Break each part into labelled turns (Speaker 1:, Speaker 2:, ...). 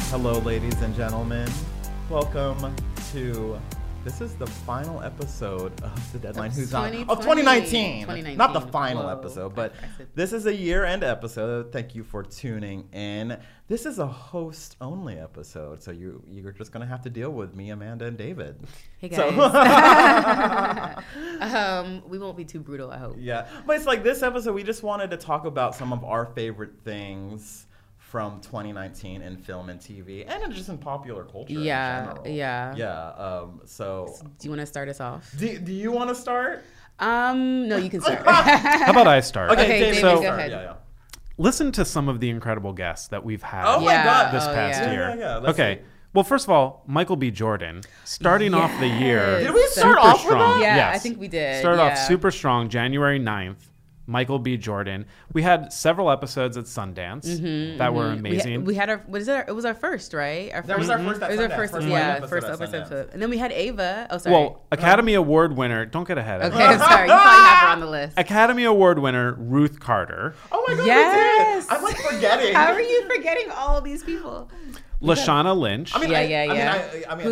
Speaker 1: Hello, ladies and gentlemen. Welcome to... This is the final episode of The Deadline Who's On of 2019. Not the final episode, but this is a year-end episode. Thank you for tuning in. This is a host-only episode, so you're just going to have to deal with me, Amanda, and David.
Speaker 2: Hey, guys. We won't be too brutal, I hope.
Speaker 1: Yeah, but it's like this episode, we just wanted to talk about some of our favorite things from 2019 in film and TV, and just in popular culture in general. So
Speaker 2: do you want to start us off?
Speaker 1: Do you want to start?
Speaker 2: No, you can start.
Speaker 3: How about I start?
Speaker 2: Okay, David,
Speaker 3: so,
Speaker 2: go ahead.
Speaker 1: Yeah.
Speaker 3: Listen to some of the incredible guests that we've had
Speaker 1: Oh my God.
Speaker 3: this past year.
Speaker 1: Yeah. Let's
Speaker 3: Okay.
Speaker 1: see.
Speaker 3: Well, first of all, Michael B. Jordan, starting off the year.
Speaker 1: Did we start
Speaker 3: super
Speaker 1: off with
Speaker 3: strong.
Speaker 1: that?
Speaker 2: Yeah,
Speaker 3: Yes.
Speaker 2: I think we did.
Speaker 3: Started off
Speaker 2: Yeah.
Speaker 3: super strong, January 9th. Michael B. Jordan. We had several episodes at Sundance that were amazing.
Speaker 2: We had our, what is it? It was our first, right?
Speaker 1: That was our first at
Speaker 2: It was our
Speaker 1: Sundance.
Speaker 2: first,
Speaker 1: First
Speaker 2: yeah,
Speaker 1: live
Speaker 2: first
Speaker 1: episode at
Speaker 2: episode.
Speaker 1: Sundance.
Speaker 2: And then we had Ava. Oh, sorry.
Speaker 3: Well, Academy Award winner. Don't get ahead of
Speaker 2: Okay, I'm sorry. You probably have her on the list.
Speaker 3: Academy Award winner Ruth Carter.
Speaker 1: Oh my God,
Speaker 2: Yes.
Speaker 1: we did. I'm like forgetting.
Speaker 2: How are you forgetting all these people?
Speaker 3: Lashana Lynch.
Speaker 1: I mean,
Speaker 2: Who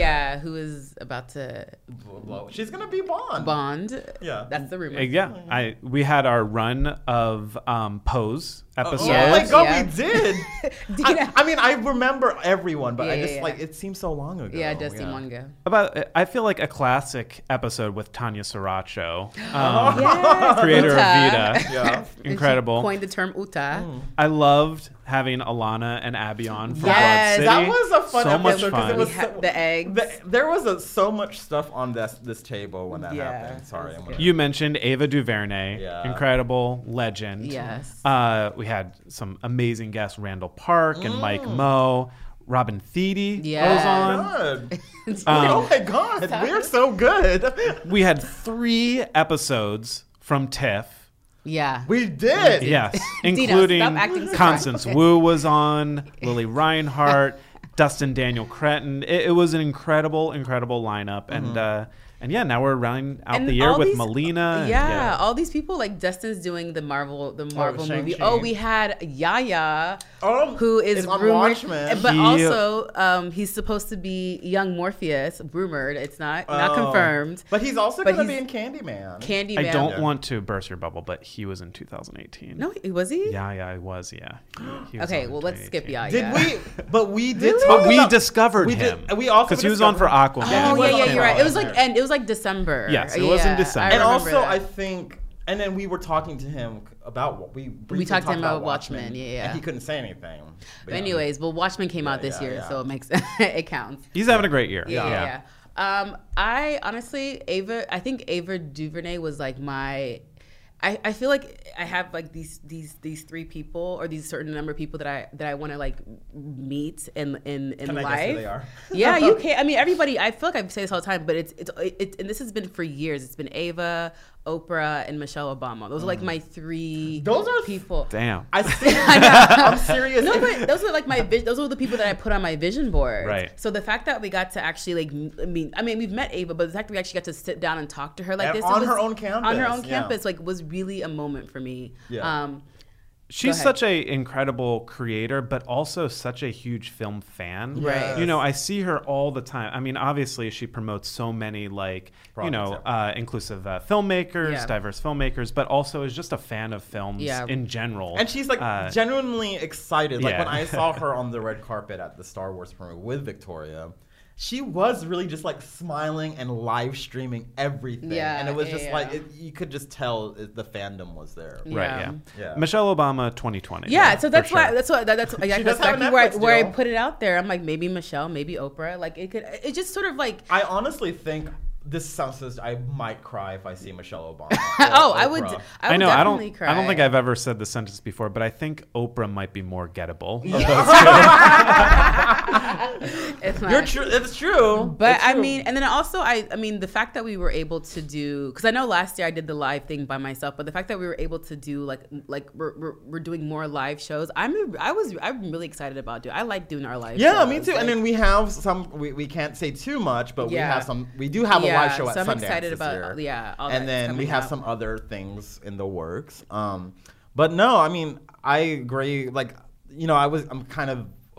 Speaker 2: is about to
Speaker 1: she's gonna be Bond.
Speaker 2: bond?
Speaker 1: Yeah.
Speaker 2: That's the rumor.
Speaker 3: Yeah, we had our run of Pose episodes.
Speaker 1: Oh my God,
Speaker 2: Yeah.
Speaker 1: we did. I mean, I remember everyone, but it seems so long ago.
Speaker 2: Yeah, it does seem long ago.
Speaker 3: I feel like a classic episode with Tanya Sriracha,
Speaker 2: Yes,
Speaker 3: creator
Speaker 2: Uta.
Speaker 3: of Vida.
Speaker 1: Yeah.
Speaker 2: And she
Speaker 3: Incredible.
Speaker 2: coined the term Uta.
Speaker 3: I loved having Alana and Abby on from
Speaker 2: Yes,
Speaker 3: Broad City.
Speaker 1: That was a fun
Speaker 3: so much
Speaker 1: episode
Speaker 3: fun.
Speaker 1: because it was
Speaker 2: We had the eggs.
Speaker 1: There was so much stuff on this table when that
Speaker 2: Yeah,
Speaker 1: happened. Sorry,
Speaker 2: that's
Speaker 1: I'm
Speaker 2: good.
Speaker 1: gonna-
Speaker 3: You mentioned Ava DuVernay,
Speaker 1: Yeah.
Speaker 3: incredible legend.
Speaker 2: Yes.
Speaker 3: We had some amazing guests, Randall Park and Mike Moe. Robin Thede
Speaker 2: Yeah.
Speaker 3: was on.
Speaker 1: Good. Oh my God, we're so good.
Speaker 3: We had 3 episodes from TIFF.
Speaker 2: Yeah.
Speaker 1: We did.
Speaker 3: Yes,
Speaker 2: Dina,
Speaker 3: including
Speaker 2: stop acting surprised.
Speaker 3: Constance Wu was on, Lily Reinhart, Dustin Daniel Cretton. It was an incredible lineup, and yeah, now we're rounding out
Speaker 2: And
Speaker 3: the year
Speaker 2: all
Speaker 3: with
Speaker 2: these-
Speaker 3: Melina.
Speaker 2: Yeah, all these people, like Dustin's doing the Marvel movie.
Speaker 1: Shang-Chi.
Speaker 2: Oh, we had Yaya,
Speaker 1: Oh,
Speaker 2: who is
Speaker 1: it's on
Speaker 2: rumored,
Speaker 1: Watchmen.
Speaker 2: but
Speaker 3: He-
Speaker 2: also he's supposed to be young Morpheus. Rumored, it's not confirmed.
Speaker 1: But he's also
Speaker 2: But
Speaker 1: going to be
Speaker 2: he's-
Speaker 1: in Candyman.
Speaker 2: Candyman.
Speaker 3: I don't
Speaker 1: Yeah.
Speaker 3: want to burst your bubble, but he was in 2018.
Speaker 2: No, was he?
Speaker 3: Yeah, I was. Yeah. He was
Speaker 2: Okay,
Speaker 3: on in
Speaker 2: well let's skip
Speaker 3: 2018.
Speaker 2: Yaya.
Speaker 1: Did we? But we did.
Speaker 2: Really?
Speaker 1: Talk
Speaker 3: But we
Speaker 1: about,
Speaker 3: discovered
Speaker 1: we
Speaker 3: him.
Speaker 1: Did, we also
Speaker 3: because he was on for
Speaker 1: discovered-
Speaker 3: Aquaman.
Speaker 2: Oh
Speaker 1: he was
Speaker 2: yeah,
Speaker 1: on
Speaker 2: you're right. It was
Speaker 1: Aquaman.
Speaker 2: like it was like December.
Speaker 3: Yes, it was in
Speaker 2: Yeah,
Speaker 3: December.
Speaker 2: I
Speaker 1: And
Speaker 2: remember
Speaker 1: also,
Speaker 2: that.
Speaker 1: I think, and then we were talking to him about what we briefly
Speaker 2: talked to him
Speaker 1: about
Speaker 2: about Watchmen, yeah.
Speaker 1: And he couldn't say anything.
Speaker 2: But anyways, well, Watchmen came out this year,
Speaker 1: yeah.
Speaker 2: so it makes it counts.
Speaker 3: He's having a great year.
Speaker 2: Yeah. I honestly, I think Ava DuVernay was like my. I feel like I have like these 3 people or these certain number of people that I want to like meet in
Speaker 1: Can I
Speaker 2: life.
Speaker 1: guess who they are?
Speaker 2: Yeah, you can. I mean, everybody. I feel like I say this all the time, but it's and this has been for years. It's been Ava, Oprah, and Michelle Obama. Those are like my 3.
Speaker 1: Those are
Speaker 2: people.
Speaker 3: Damn.
Speaker 1: I think I'm serious.
Speaker 2: No, but those are like my those are the people that I put on my vision board.
Speaker 3: Right.
Speaker 2: So the fact that we got to actually like, I mean, we've met Ava, but the fact that we actually got to sit down and talk to her like this
Speaker 1: On
Speaker 2: it was-
Speaker 1: her own campus,
Speaker 2: on her own
Speaker 1: yeah.
Speaker 2: campus, like was really a moment for me.
Speaker 1: Yeah.
Speaker 3: She's
Speaker 2: ahead.
Speaker 3: such a incredible creator, but also such a huge film fan.
Speaker 2: Right.
Speaker 3: You know, I see her all the time. I mean, obviously, she promotes so many, like, inclusive filmmakers,
Speaker 2: Yeah.
Speaker 3: diverse filmmakers, but also is just a fan of films
Speaker 2: Yeah.
Speaker 3: in general.
Speaker 1: And she's like genuinely excited. Like
Speaker 3: yeah.
Speaker 1: when I saw her on the red carpet at the Star Wars premiere with Victoria, she was really just like smiling and live streaming everything.
Speaker 2: Yeah,
Speaker 1: and it was just
Speaker 2: yeah.
Speaker 1: like, you could just tell the fandom was there.
Speaker 3: Right,
Speaker 2: Yeah.
Speaker 3: yeah.
Speaker 1: Yeah.
Speaker 3: Michelle Obama 2020.
Speaker 2: Yeah, so that's
Speaker 3: for
Speaker 2: why
Speaker 3: sure.
Speaker 2: that's
Speaker 1: does have
Speaker 2: exactly
Speaker 1: a
Speaker 2: where
Speaker 1: Netflix
Speaker 2: I
Speaker 1: deal.
Speaker 2: put it out there. I'm like maybe Michelle, maybe Oprah. Like it just sort of like
Speaker 1: I honestly think this sounds I might cry if I see Michelle Obama.
Speaker 2: oh
Speaker 1: or
Speaker 2: I would
Speaker 1: Oprah.
Speaker 3: I know.
Speaker 2: definitely cry.
Speaker 3: I don't think I've ever said this sentence before, but I think Oprah might be more gettable.
Speaker 2: It's not.
Speaker 1: You're true. It's true.
Speaker 2: But
Speaker 1: It's
Speaker 2: I
Speaker 1: true.
Speaker 2: mean, and then also, I mean, the fact that we were able to do, because I know last year I did the live thing by myself, but the fact that we were able to do like we're doing more live shows, I'm really excited about it. I like doing our live shows.
Speaker 1: Yeah, me too.
Speaker 2: Like,
Speaker 1: And then we have some. We can't say too much, but
Speaker 2: Yeah.
Speaker 1: we have some. We do have a live show at
Speaker 2: so I'm
Speaker 1: Sundance
Speaker 2: excited
Speaker 1: this
Speaker 2: about
Speaker 1: year.
Speaker 2: all
Speaker 1: And
Speaker 2: that's
Speaker 1: then we
Speaker 2: coming
Speaker 1: have
Speaker 2: up.
Speaker 1: some other things in the works. But no, I mean, I agree. Like, I'm kind of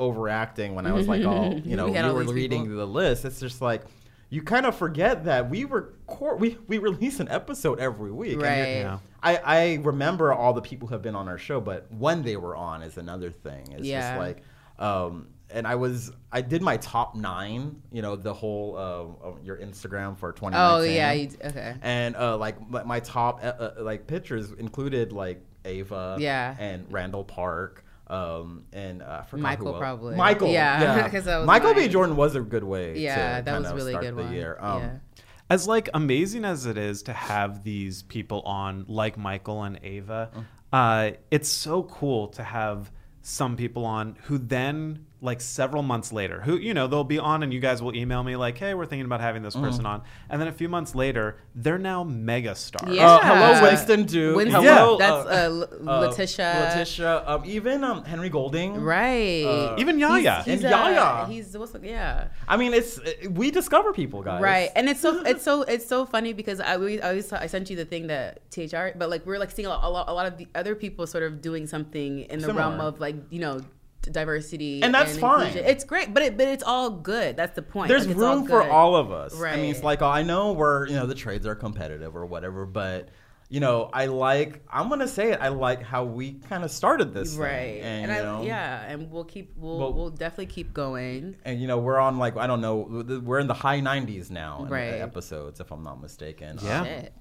Speaker 1: overacting when I was like, all, you know, you were reading the list. It's just like, you kind of forget that we release an episode every week.
Speaker 2: Right.
Speaker 1: I remember all the people who have been on our show, but when they were on is another thing. It's just like, and I did my top 9, you know, the whole your Instagram for 2019.
Speaker 2: Oh yeah, okay.
Speaker 1: And like my top like pictures included like Ava, and Randall Park. And I forgot
Speaker 2: Michael
Speaker 1: probably.
Speaker 2: Michael,
Speaker 1: yeah. Michael B. Jordan was a good way.
Speaker 2: Yeah,
Speaker 1: to
Speaker 2: that was
Speaker 1: kind of
Speaker 2: really
Speaker 1: start
Speaker 2: good
Speaker 1: the
Speaker 2: one.
Speaker 1: Year.
Speaker 3: As like amazing as it is to have these people on, like Michael and Ava, it's so cool to have some people on who then, like several months later, who, you know, they'll be on and you guys will email me like, hey, we're thinking about having this person on. And then a few months later, they're now mega stars.
Speaker 2: Yeah.
Speaker 1: Hello, Winston Duke.
Speaker 2: Hello, that's Letitia.
Speaker 1: Even Henry Golding.
Speaker 2: Right.
Speaker 3: Even Yaya.
Speaker 1: And Yaya. I mean, we discover people, guys.
Speaker 2: Right. And it's so funny because I sent you the thing that THR, but like we're like seeing a lot of the other people sort of doing something in the realm of like, you know, diversity,
Speaker 1: and that's fine.
Speaker 2: Inclusion. It's great, but it's all good. That's the point.
Speaker 1: There's
Speaker 2: like,
Speaker 1: room for all of us.
Speaker 2: Right.
Speaker 1: I mean, it's like, I know we're, you know, the trades are competitive or whatever, but you know, I'm gonna say it. I like how we kind of started this
Speaker 2: right.
Speaker 1: thing, and
Speaker 2: and we'll definitely keep going.
Speaker 1: And you know, we're on like, I don't know, we're in the high 90s now in
Speaker 2: right.
Speaker 1: episodes, if I'm not mistaken.
Speaker 3: Yeah.
Speaker 2: Shit.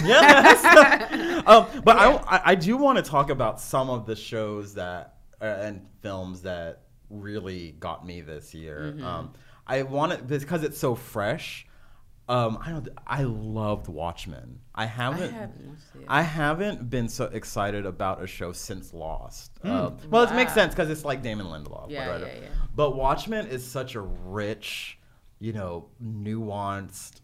Speaker 1: But I do want to talk about some of the shows that and films that really got me this year. I wanted this because it's so fresh. I loved Watchmen. I haven't been so excited about a show since Lost. Well, it makes sense because it's like Damon Lindelof.
Speaker 2: Yeah.
Speaker 1: But Watchmen is such a rich, you know, nuanced.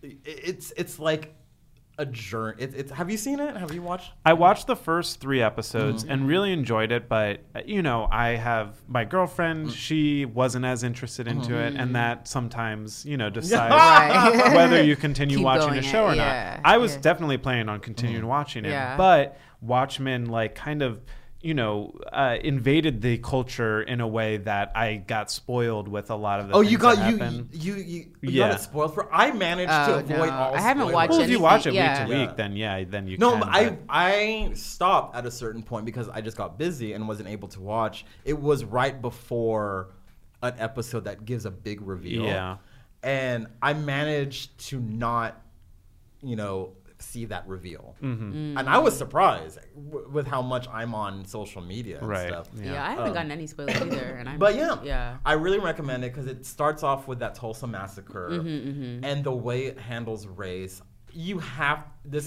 Speaker 1: It's like a journey. Have you seen it? Have you watched?
Speaker 3: I watched the first 3 episodes and really enjoyed it, but you know, I have my girlfriend. She wasn't as interested into it, and that sometimes, you know, decides whether you continue watching a show or not. I was definitely planning on continuing watching it, but Watchmen like kind of, you know, invaded the culture in a way that I got spoiled with a lot of the things
Speaker 1: you
Speaker 3: got
Speaker 1: it spoiled for. I managed to avoid all.
Speaker 2: I haven't watched.
Speaker 3: Well, if you watch it week to week, then you
Speaker 1: no,
Speaker 3: can.
Speaker 1: But I stopped at a certain point because I just got busy and wasn't able to watch. It was right before an episode that gives a big reveal, and I managed to not, you know, see that reveal, and I was surprised with how much I'm on social media and stuff.
Speaker 2: I haven't gotten any spoilers either, and
Speaker 1: I really recommend it because it starts off with that Tulsa massacre, and the way it handles race. You have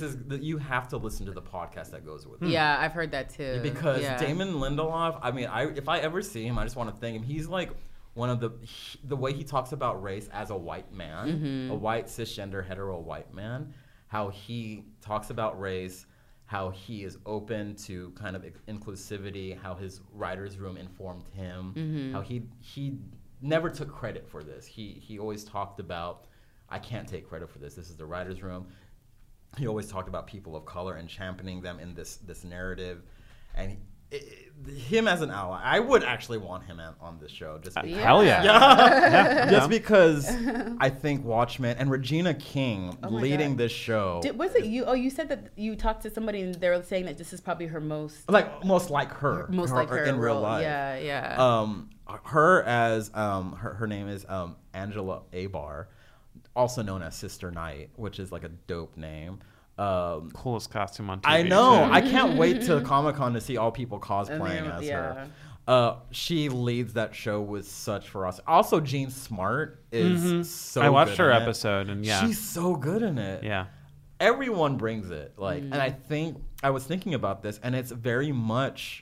Speaker 1: to listen to the podcast that goes with it.
Speaker 2: Yeah, I've heard that too.
Speaker 1: Because Damon Lindelof, I mean, if I ever see him, I just want to thank him. He's like one of the way he talks about race as a white man, a white cisgender hetero white man. How he talks about race, how he is open to kind of inclusivity, how his writer's room informed him, how he never took credit for this. He always talked about, I can't take credit for this. This is the writer's room. He always talked about people of color and championing them in this narrative. And him as an ally, I would actually want him on this show. Just because,
Speaker 3: hell yeah.
Speaker 1: Just because I think Watchmen and Regina King leading this show.
Speaker 2: Was it you? Oh, you said that you talked to somebody and they were saying that this is probably her most
Speaker 1: like her in real life.
Speaker 2: Yeah.
Speaker 1: Her as her name is Angela Abar, also known as Sister Night, which is like a dope name.
Speaker 3: Coolest costume on TV.
Speaker 1: I know. I can't wait to Comic-Con to see all people cosplaying as her. She leads that show with such ferocity. Also, Jean Smart is so good.
Speaker 3: I watched her episode, and
Speaker 1: she's so good in it.
Speaker 3: Yeah.
Speaker 1: Everyone brings it. And I think I was thinking about this, and it's very much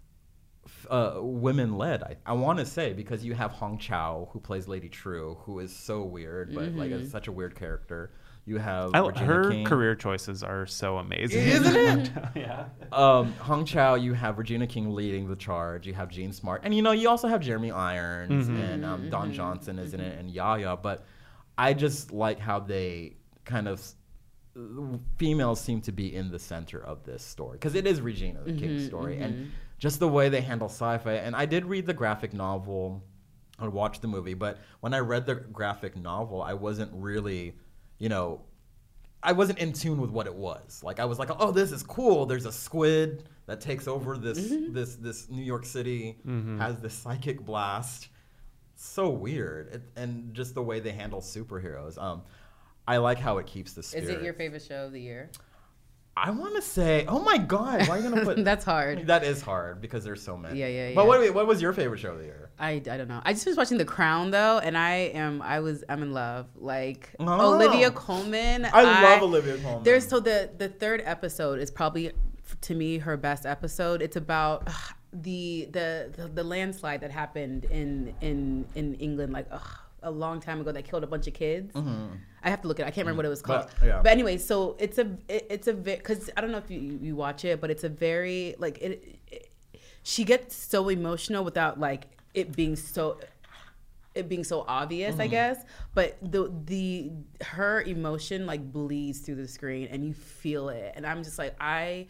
Speaker 1: women-led, I want to say, because you have Hong Chow, who plays Lady True, who is so weird, but like is such a weird character. You have
Speaker 3: her
Speaker 1: King.
Speaker 3: Career choices are so amazing,
Speaker 1: isn't it?
Speaker 3: Yeah.
Speaker 1: Hong Chow, you have Regina King leading the charge. You have Jean Smart, and you also have Jeremy Irons and Don Johnson is in it, and Yaya. But I just like how they kind of females seem to be in the center of this story because it is Regina King's story, and just the way they handle sci-fi. And I did read the graphic novel and watch the movie, but when I read the graphic novel, I wasn't really, I wasn't in tune with what it was. Like I was like, oh, this is cool. There's a squid that takes over this New York City, has this psychic blast. So weird, and just the way they handle superheroes. I like how it keeps the spirit.
Speaker 2: Is it your favorite show of the year?
Speaker 1: I want to say, oh my God, why are you gonna put?
Speaker 2: That's hard.
Speaker 1: That is hard because there's so many.
Speaker 2: Yeah.
Speaker 1: But what was your favorite show of the year?
Speaker 2: I don't know. I just was watching The Crown though, and I'm in love. Like Olivia Colman.
Speaker 1: I love Olivia Colman.
Speaker 2: The third episode is probably to me her best episode. It's about the landslide that happened in England like a long time ago that killed a bunch of kids. I have to look at it. I can't remember what it was called. But anyway, so it's a because I don't know if you watch it, but it's a very like she gets so emotional without like it being so obvious, I guess. But her emotion like bleeds through the screen and you feel it. And I'm just like I've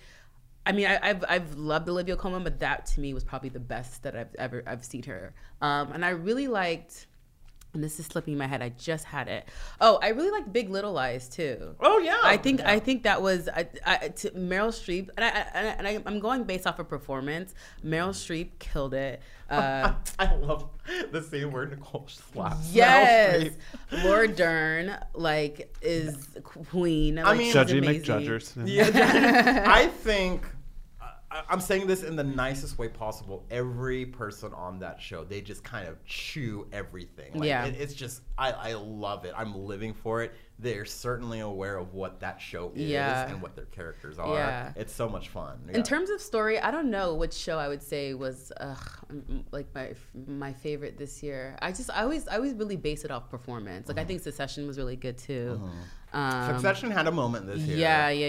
Speaker 2: loved Olivia Colman, but that to me was probably the best that I've seen her. And I really liked. And this is slipping my head. I just had it. Oh, I really like Big Little Lies too.
Speaker 1: Oh yeah.
Speaker 2: I think that was to Meryl Streep, and I'm going based off of performance. Meryl Streep killed it.
Speaker 1: I love the scene where Nicole slaps.
Speaker 2: Yes, Laura Dern like is queen.
Speaker 3: I mean, Judgy McJudgers.
Speaker 1: Yeah, I think. I'm saying this in the nicest way possible. Every person on that show, they just kind of chew everything. Like, it's just, I love it. I'm living for it. They're certainly aware of what that show is and what their characters are. Yeah. It's so much fun. Yeah.
Speaker 2: In terms of story, I don't know which show I would say was like my favorite this year. I always really base it off performance. Like I think Succession was really good too.
Speaker 1: Succession had a moment this year.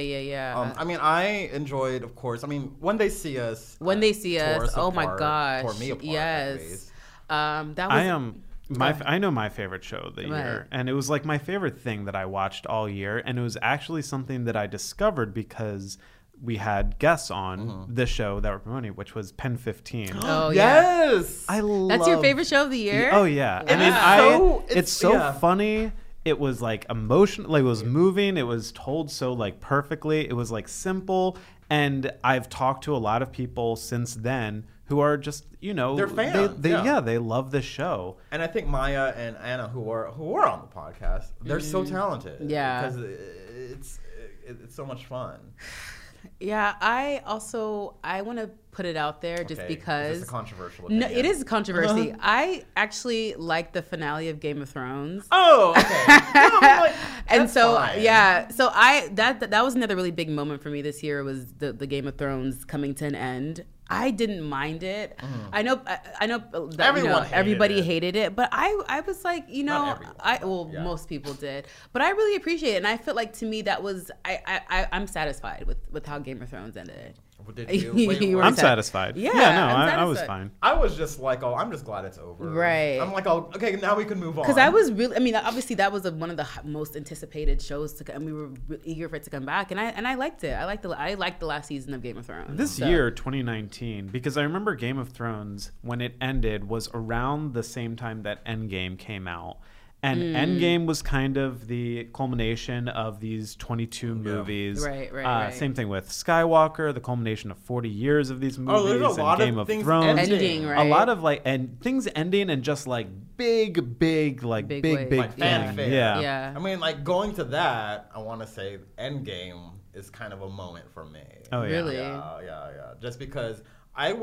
Speaker 2: Yeah.
Speaker 1: I mean, I enjoyed, of course. I mean, When They See Us.
Speaker 2: Oh my gosh.
Speaker 1: Tore me apart.
Speaker 2: Yes. That was.
Speaker 3: I know my favorite show of the year, and it was like my favorite thing that I watched all year, and it was actually something that I discovered because we had guests on the show that were promoting, which was Pen 15.
Speaker 2: Oh
Speaker 1: yes,
Speaker 2: that's your favorite show of the year.
Speaker 3: Oh yeah, it's so funny. It was like emotional, like it was moving. It was told so like perfectly. It was like simple, and I've talked to a lot of people since then who are just,
Speaker 1: they're fans.
Speaker 3: They love this show.
Speaker 1: And I think Maya and Anna, who are on the podcast, they're so talented.
Speaker 2: Yeah,
Speaker 1: because it's so much fun.
Speaker 2: Yeah, I want to put it out there just because.
Speaker 1: Is this a controversial opinion?
Speaker 2: No, it is a controversy. I actually like the finale of Game of Thrones.
Speaker 1: Oh, okay.
Speaker 2: And so
Speaker 1: fine.
Speaker 2: so that was another really big moment for me this year was the Game of Thrones coming to an end. I didn't mind it. I know that everybody hated it, but I was like, most people did, but I really appreciate it, and I felt like to me that was I'm satisfied with how Game of Thrones ended.
Speaker 1: Did you?
Speaker 3: I'm satisfied.
Speaker 2: Yeah,
Speaker 3: I was fine.
Speaker 1: I was just like, I'm just glad it's over.
Speaker 2: Right.
Speaker 1: I'm like, okay, now we can move on.
Speaker 2: Because I was really, obviously that was one of the most anticipated shows and we were eager for it to come back, and I liked it. I liked the last season of Game of Thrones.
Speaker 3: This year, 2019, because I remember Game of Thrones when it ended was around the same time that Endgame came out. And Endgame was kind of the culmination of these 22 movies.
Speaker 2: Right.
Speaker 3: Same thing with Skywalker, the culmination of 40 years of these movies.
Speaker 1: There's a lot
Speaker 3: and Game
Speaker 1: of
Speaker 3: of Thrones.
Speaker 2: Ending, right?
Speaker 3: A lot of things ending and just like big
Speaker 1: fanfare.
Speaker 2: Yeah.
Speaker 1: I mean, like going to that, I want to say Endgame is kind of a moment for me.
Speaker 3: Oh yeah.
Speaker 2: Really?
Speaker 1: Yeah. Just because I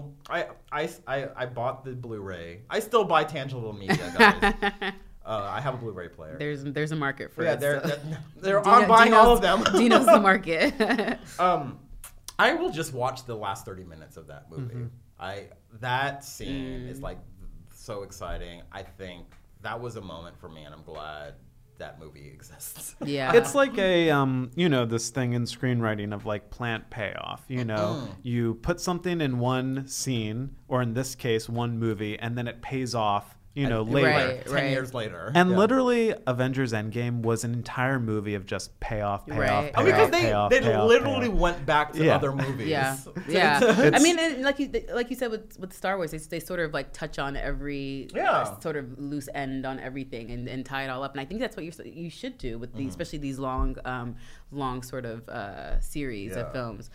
Speaker 1: bought the Blu-ray. I still buy tangible media, guys. I have a Blu-ray player.
Speaker 2: There's a market for it.
Speaker 1: I'm buying all of them.
Speaker 2: Dino's the market.
Speaker 1: I will just watch the last 30 minutes of that movie. That scene is like so exciting. I think that was a moment for me, and I'm glad that movie exists.
Speaker 2: Yeah.
Speaker 3: It's like a, this thing in screenwriting of like plant payoff, You put something in one scene, or in this case, one movie, and then it pays off later.
Speaker 1: 10 years later.
Speaker 3: And literally, Avengers Endgame was an entire movie of just payoff.
Speaker 1: Because they literally went back to other movies.
Speaker 2: Yeah. I mean, and like you said with Star Wars, they sort of like touch on every sort of loose end on everything and tie it all up. And I think that's what you should do with especially these long sort of series of films.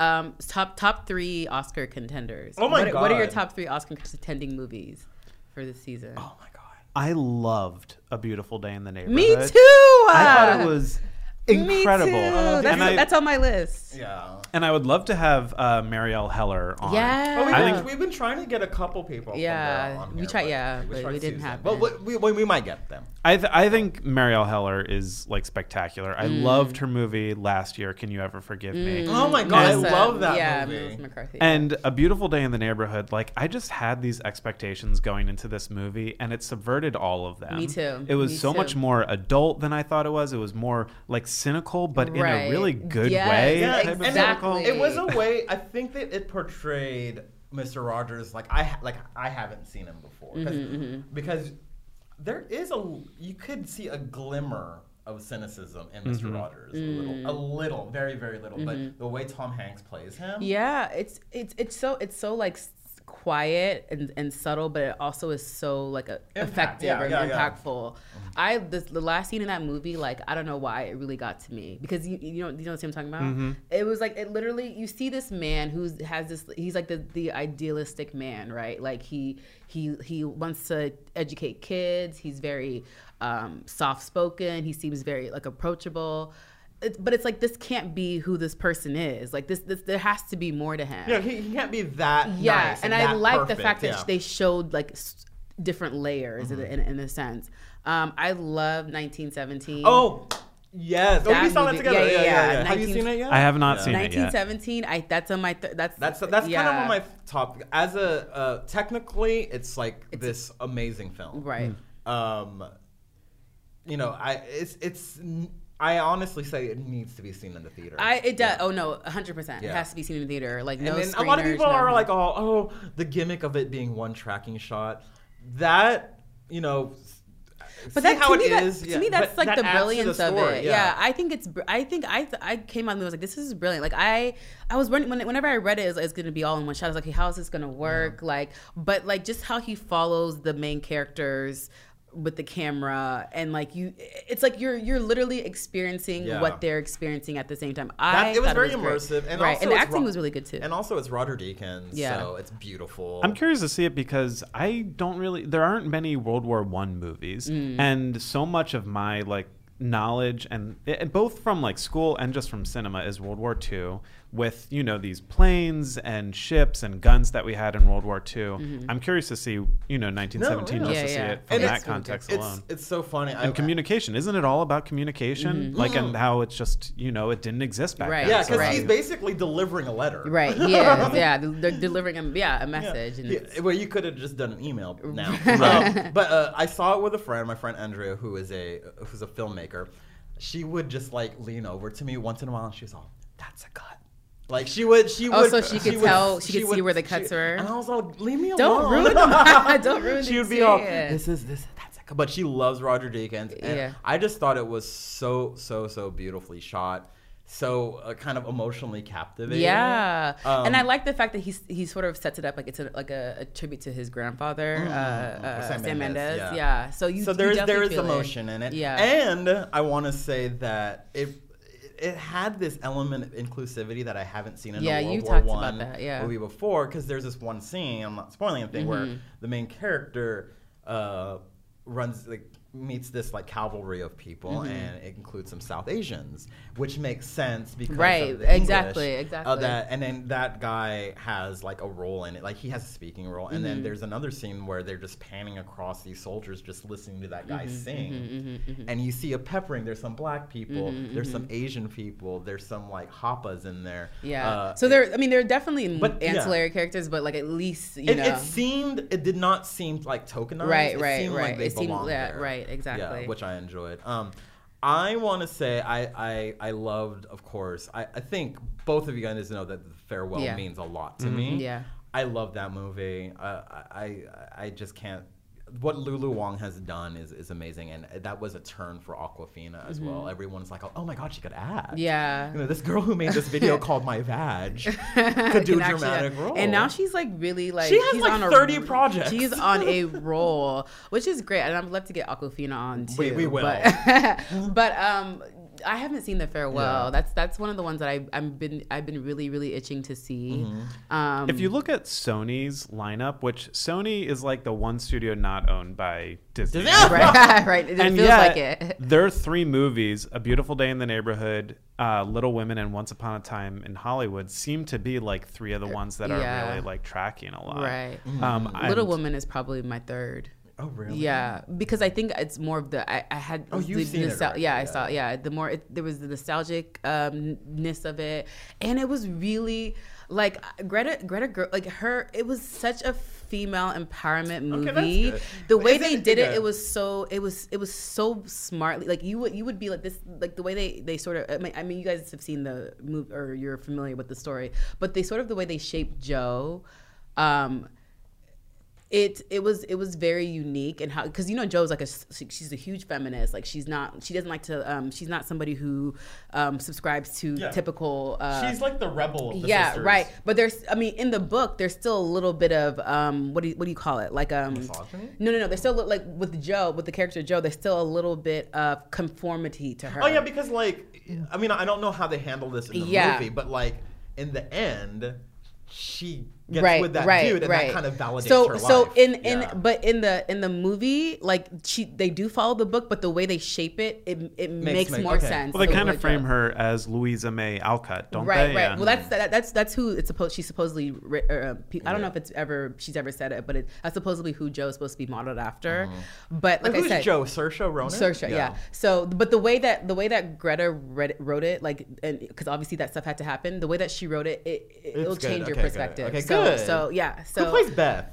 Speaker 2: Top 3 Oscar contenders.
Speaker 1: Oh my God.
Speaker 2: What are your top 3 Oscar contending movies for this season?
Speaker 1: Oh my God.
Speaker 3: I loved A Beautiful Day in the Neighborhood.
Speaker 2: Me too.
Speaker 3: I thought it was incredible.
Speaker 2: Me too. That's on my list.
Speaker 1: Yeah.
Speaker 3: And I would love to have Marielle Heller on.
Speaker 2: Yeah.
Speaker 1: We've been trying to get a couple people.
Speaker 2: Yeah.
Speaker 1: From there on
Speaker 2: we tried.
Speaker 1: here,
Speaker 2: but we didn't have.
Speaker 1: But we might get them.
Speaker 3: I think Marielle Heller is like spectacular. I loved her movie last year. Can You Ever Forgive Me?
Speaker 1: Oh my God, I love that movie.
Speaker 2: Melissa McCarthy.
Speaker 3: And A Beautiful Day in the Neighborhood. Like I just had these expectations going into this movie, and it subverted all of them.
Speaker 2: Me too.
Speaker 3: It was much more adult than I thought it was. It was more like cynical, but in a really good way.
Speaker 1: Yeah, exactly. It was a way. I think that it portrayed Mr. Rogers like I haven't seen him before because there is you could see a glimmer of cynicism in Mr. Rogers, a little, very very little, but the way Tom Hanks plays him,
Speaker 2: it's so like quiet and subtle, but it also is so like effective and impactful. The last scene in that movie, like I don't know why it really got to me, because you know what I'm talking about. It was like, it literally, you see this man he's like the idealistic man, right? Like he wants to educate kids. He's very soft spoken. He seems very like approachable. But it's like, this can't be who this person is. Like this there has to be more to him.
Speaker 1: Yeah, he can't be that nice and
Speaker 2: I like
Speaker 1: perfect.
Speaker 2: The fact that they showed like different layers in a sense. I love 1917.
Speaker 1: Oh, yes. We saw that together. Yeah. Have you seen it yet?
Speaker 3: I have not seen it yet.
Speaker 2: 1917. That's on my. That's
Speaker 1: kind of on my top. As a technically, it's like this amazing film,
Speaker 2: right?
Speaker 1: I honestly say it needs to be seen in the theater.
Speaker 2: It does. Oh no, 100%. It has to be seen in the theater. Like no screeners.
Speaker 1: A lot of people are like, oh, the gimmick of it being one tracking shot. That,
Speaker 2: but
Speaker 1: see how it
Speaker 2: is. To me, that's like the brilliance of it.
Speaker 1: Yeah,
Speaker 2: I think I came out and was like, this is brilliant. Like I was whenever I read it, it's going to be all in one shot. I was like, hey, how is this going to work? But just how he follows the main characters with the camera, and it's like you're literally experiencing what they're experiencing at the same time.
Speaker 1: It was very immersive, and
Speaker 2: right, and the acting was really good too.
Speaker 1: And also, it's Roger Deakins, so it's beautiful.
Speaker 3: I'm curious to see it because there aren't many World War I movies, and so much of my knowledge and both from school and just from cinema is World War II, with these planes and ships and guns that we had in World War II. I'm curious to see 1917 just to see it from that context alone.
Speaker 1: It's so funny.
Speaker 3: And communication, isn't it all about communication? And how it's just it didn't exist back then.
Speaker 1: Yeah, because he's basically delivering a letter.
Speaker 2: Right. Yeah. They're delivering a message.
Speaker 1: Well, you could have just done an email now. But I saw it with a friend, my friend Andrea, who's a filmmaker. She would just lean over to me once in a while, and she was all, "That's a cut." She would.
Speaker 2: So she could tell. She could see where the cuts were.
Speaker 1: And I was like, "Leave me alone.
Speaker 2: Don't ruin them. Don't ruin."
Speaker 1: She would be all, "This. That's a cut." But she loves Roger Deakins, and I just thought it was so beautifully shot. So kind of emotionally captivating.
Speaker 2: Yeah, and I like the fact that he sort of sets it up like it's a tribute to his grandfather, Sam Mendes. Yeah. So
Speaker 1: there is emotion in it. Yeah, and I want to say that it had this element of inclusivity that I haven't seen in a World War I movie before. Because there's this one scene, I'm not spoiling anything, where the main character meets this cavalry of people, and it includes some South Asians, which makes sense because of the
Speaker 2: exactly
Speaker 1: and then that guy has a role in it, he has a speaking role, and then there's another scene where they're just panning across these soldiers just listening to that guy sing, and you see a peppering. There's some black people, there's some Asian people, there's some Hapas in there.
Speaker 2: So there are definitely ancillary characters, but at least
Speaker 1: it did not seem tokenized.
Speaker 2: Right.
Speaker 1: It seemed like they belonged there.
Speaker 2: Right. Exactly.
Speaker 1: Yeah, which I enjoyed. I want to say I loved, of course. I think both of you guys know that the farewell means a lot to me.
Speaker 2: Yeah.
Speaker 1: I love that movie. I just can't. what Lulu Wang has done is amazing, and that was a turn for Awkwafina as well. Everyone's like, oh my god, she could act.
Speaker 2: Yeah.
Speaker 1: You know, this girl who made this video called My Vag could do a dramatic role.
Speaker 2: And now she's like really like
Speaker 1: she has like 30 projects.
Speaker 2: She's on a roll, which is great, and I'd love to get Awkwafina on too.
Speaker 1: We will.
Speaker 2: But I haven't seen The Farewell.
Speaker 1: Yeah.
Speaker 2: That's one of the ones that I've been really, really itching to see.
Speaker 3: If you look at Sony's lineup, which Sony is like the one studio not owned by Disney.
Speaker 2: Right. It feels like it.
Speaker 3: There are 3 movies, A Beautiful Day in the Neighborhood, Little Women, and Once Upon a Time in Hollywood seem to be like 3 of the ones that are really like tracking a lot.
Speaker 2: Right. Little Woman is probably my third.
Speaker 1: Oh really?
Speaker 2: Yeah, because I think it's more of the I had.
Speaker 1: Oh, you've seen it. Right?
Speaker 2: Yeah, I saw. Yeah, there was the nostalgic ness of it, and it was really like Greta, like her. It was such a female empowerment movie.
Speaker 1: Okay,
Speaker 2: the way they did it, it was so smartly. Like you would be like this, like the way they sort of. I mean, you guys have seen the movie or you're familiar with the story, but they sort of the way they shaped Jo. It was very unique, and how, because you know Jo's like she's a huge feminist. Like she doesn't like to she's not somebody who subscribes to typical
Speaker 1: she's like the rebel of the
Speaker 2: sisters. Right. But in the book there's still a little bit of what do you call it, like
Speaker 1: misogyny?
Speaker 2: No, there's still like with Jo, with the character Jo, there's still a little bit of conformity to her.
Speaker 1: Oh yeah, because like I mean I don't know how they handle this in the movie, but like in the end she gets with that dude, and that kind of validates her life.
Speaker 2: So in the movie, like they do follow the book, but the way they shape it, it makes more sense.
Speaker 3: Well, they kind of frame her as Louisa May Alcott, don't they?
Speaker 2: Right. Yeah. Well, that's who it's supposed. She's supposedly. I don't know if she's ever said it, but that's supposedly who Jo's supposed to be modeled after. But like I said,
Speaker 1: who's Jo? Saoirse Ronan.
Speaker 2: Saoirse, yeah. So, but the way that Greta wrote it, like, and because obviously that stuff had to happen, the way that she wrote it, it'll change your perspective.
Speaker 1: Okay, good.
Speaker 2: So yeah. So
Speaker 1: who plays Beth?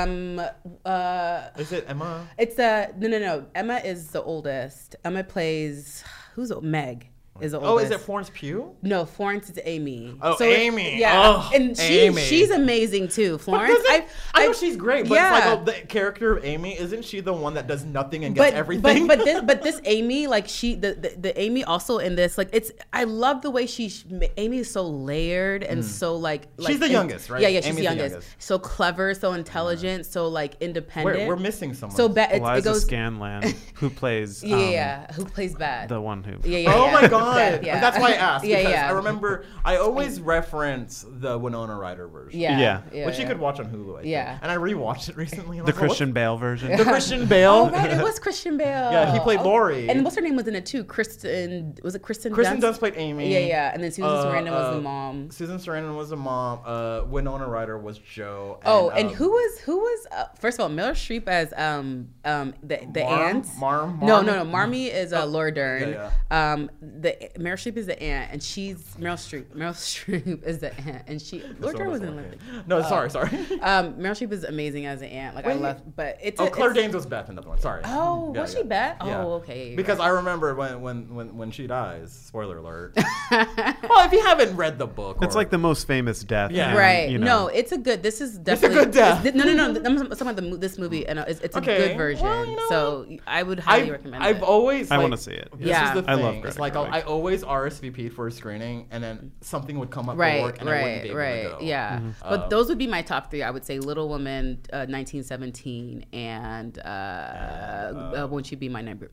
Speaker 2: Is
Speaker 1: it Emma?
Speaker 2: It's no. Emma is the oldest. Emma plays Meg. Is the oldest.
Speaker 1: Oh, is it Florence Pugh?
Speaker 2: No, Florence is Amy.
Speaker 1: Oh, so Amy.
Speaker 2: Yeah, and she's amazing too. Florence,
Speaker 1: I know she's great, but it's like the character of Amy, isn't she the one that does nothing and gets everything?
Speaker 2: But this Amy, like the Amy also in this, like I love the way Amy is so layered and so like
Speaker 1: she's the youngest, right?
Speaker 2: Yeah, she's the youngest. So clever, so intelligent, so like independent.
Speaker 1: We're missing someone.
Speaker 2: So
Speaker 3: Eliza Scanlan, who plays
Speaker 2: who plays Beth,
Speaker 3: the one who.
Speaker 1: Oh my god.
Speaker 2: Yeah.
Speaker 1: That's why I asked. Because I remember I always reference the Winona Ryder version. Which you could watch on Hulu. I think. And I rewatched it recently. And
Speaker 3: the Christian Bale version.
Speaker 1: The Christian Bale.
Speaker 2: Oh right, it was Christian Bale.
Speaker 1: Yeah, he played Laurie.
Speaker 2: And what's her name was in it too? Kristen Dunst?
Speaker 1: Kristen Dunst played Amy.
Speaker 2: Yeah. And then Susan Sarandon was the mom.
Speaker 1: Susan Sarandon was the mom. Winona Ryder was Jo.
Speaker 2: And who was first of all Meryl Streep as the aunt? No. Marmee is Laura Dern. Meryl Streep is the aunt, and she's Meryl Streep is the aunt, and Laura Dern was in it.
Speaker 1: No, sorry.
Speaker 2: Meryl Streep is amazing as an aunt. Like I love, but it's
Speaker 1: Claire Danes was Beth in that one. Sorry.
Speaker 2: Oh, was she Beth?
Speaker 1: Yeah.
Speaker 2: Oh, okay.
Speaker 1: Because I remember when she dies. Spoiler alert. Well, if you haven't read the book,
Speaker 3: it's like the most famous death.
Speaker 2: Yeah. Right. You know. No, it's a good. This is definitely
Speaker 1: it's a good death.
Speaker 2: No. I'm talking about this movie, and it's a good version. Well, so I would highly recommend it.
Speaker 1: I've always.
Speaker 3: I want to see it.
Speaker 1: This is the thing. I love Greta. It's like I always RSVP'd for a screening, and then something would come up for work, and I wouldn't be able to go.
Speaker 2: Yeah. But those would be my top 3. I would say Little Woman, 1917, and Won't You Be My Neighbor?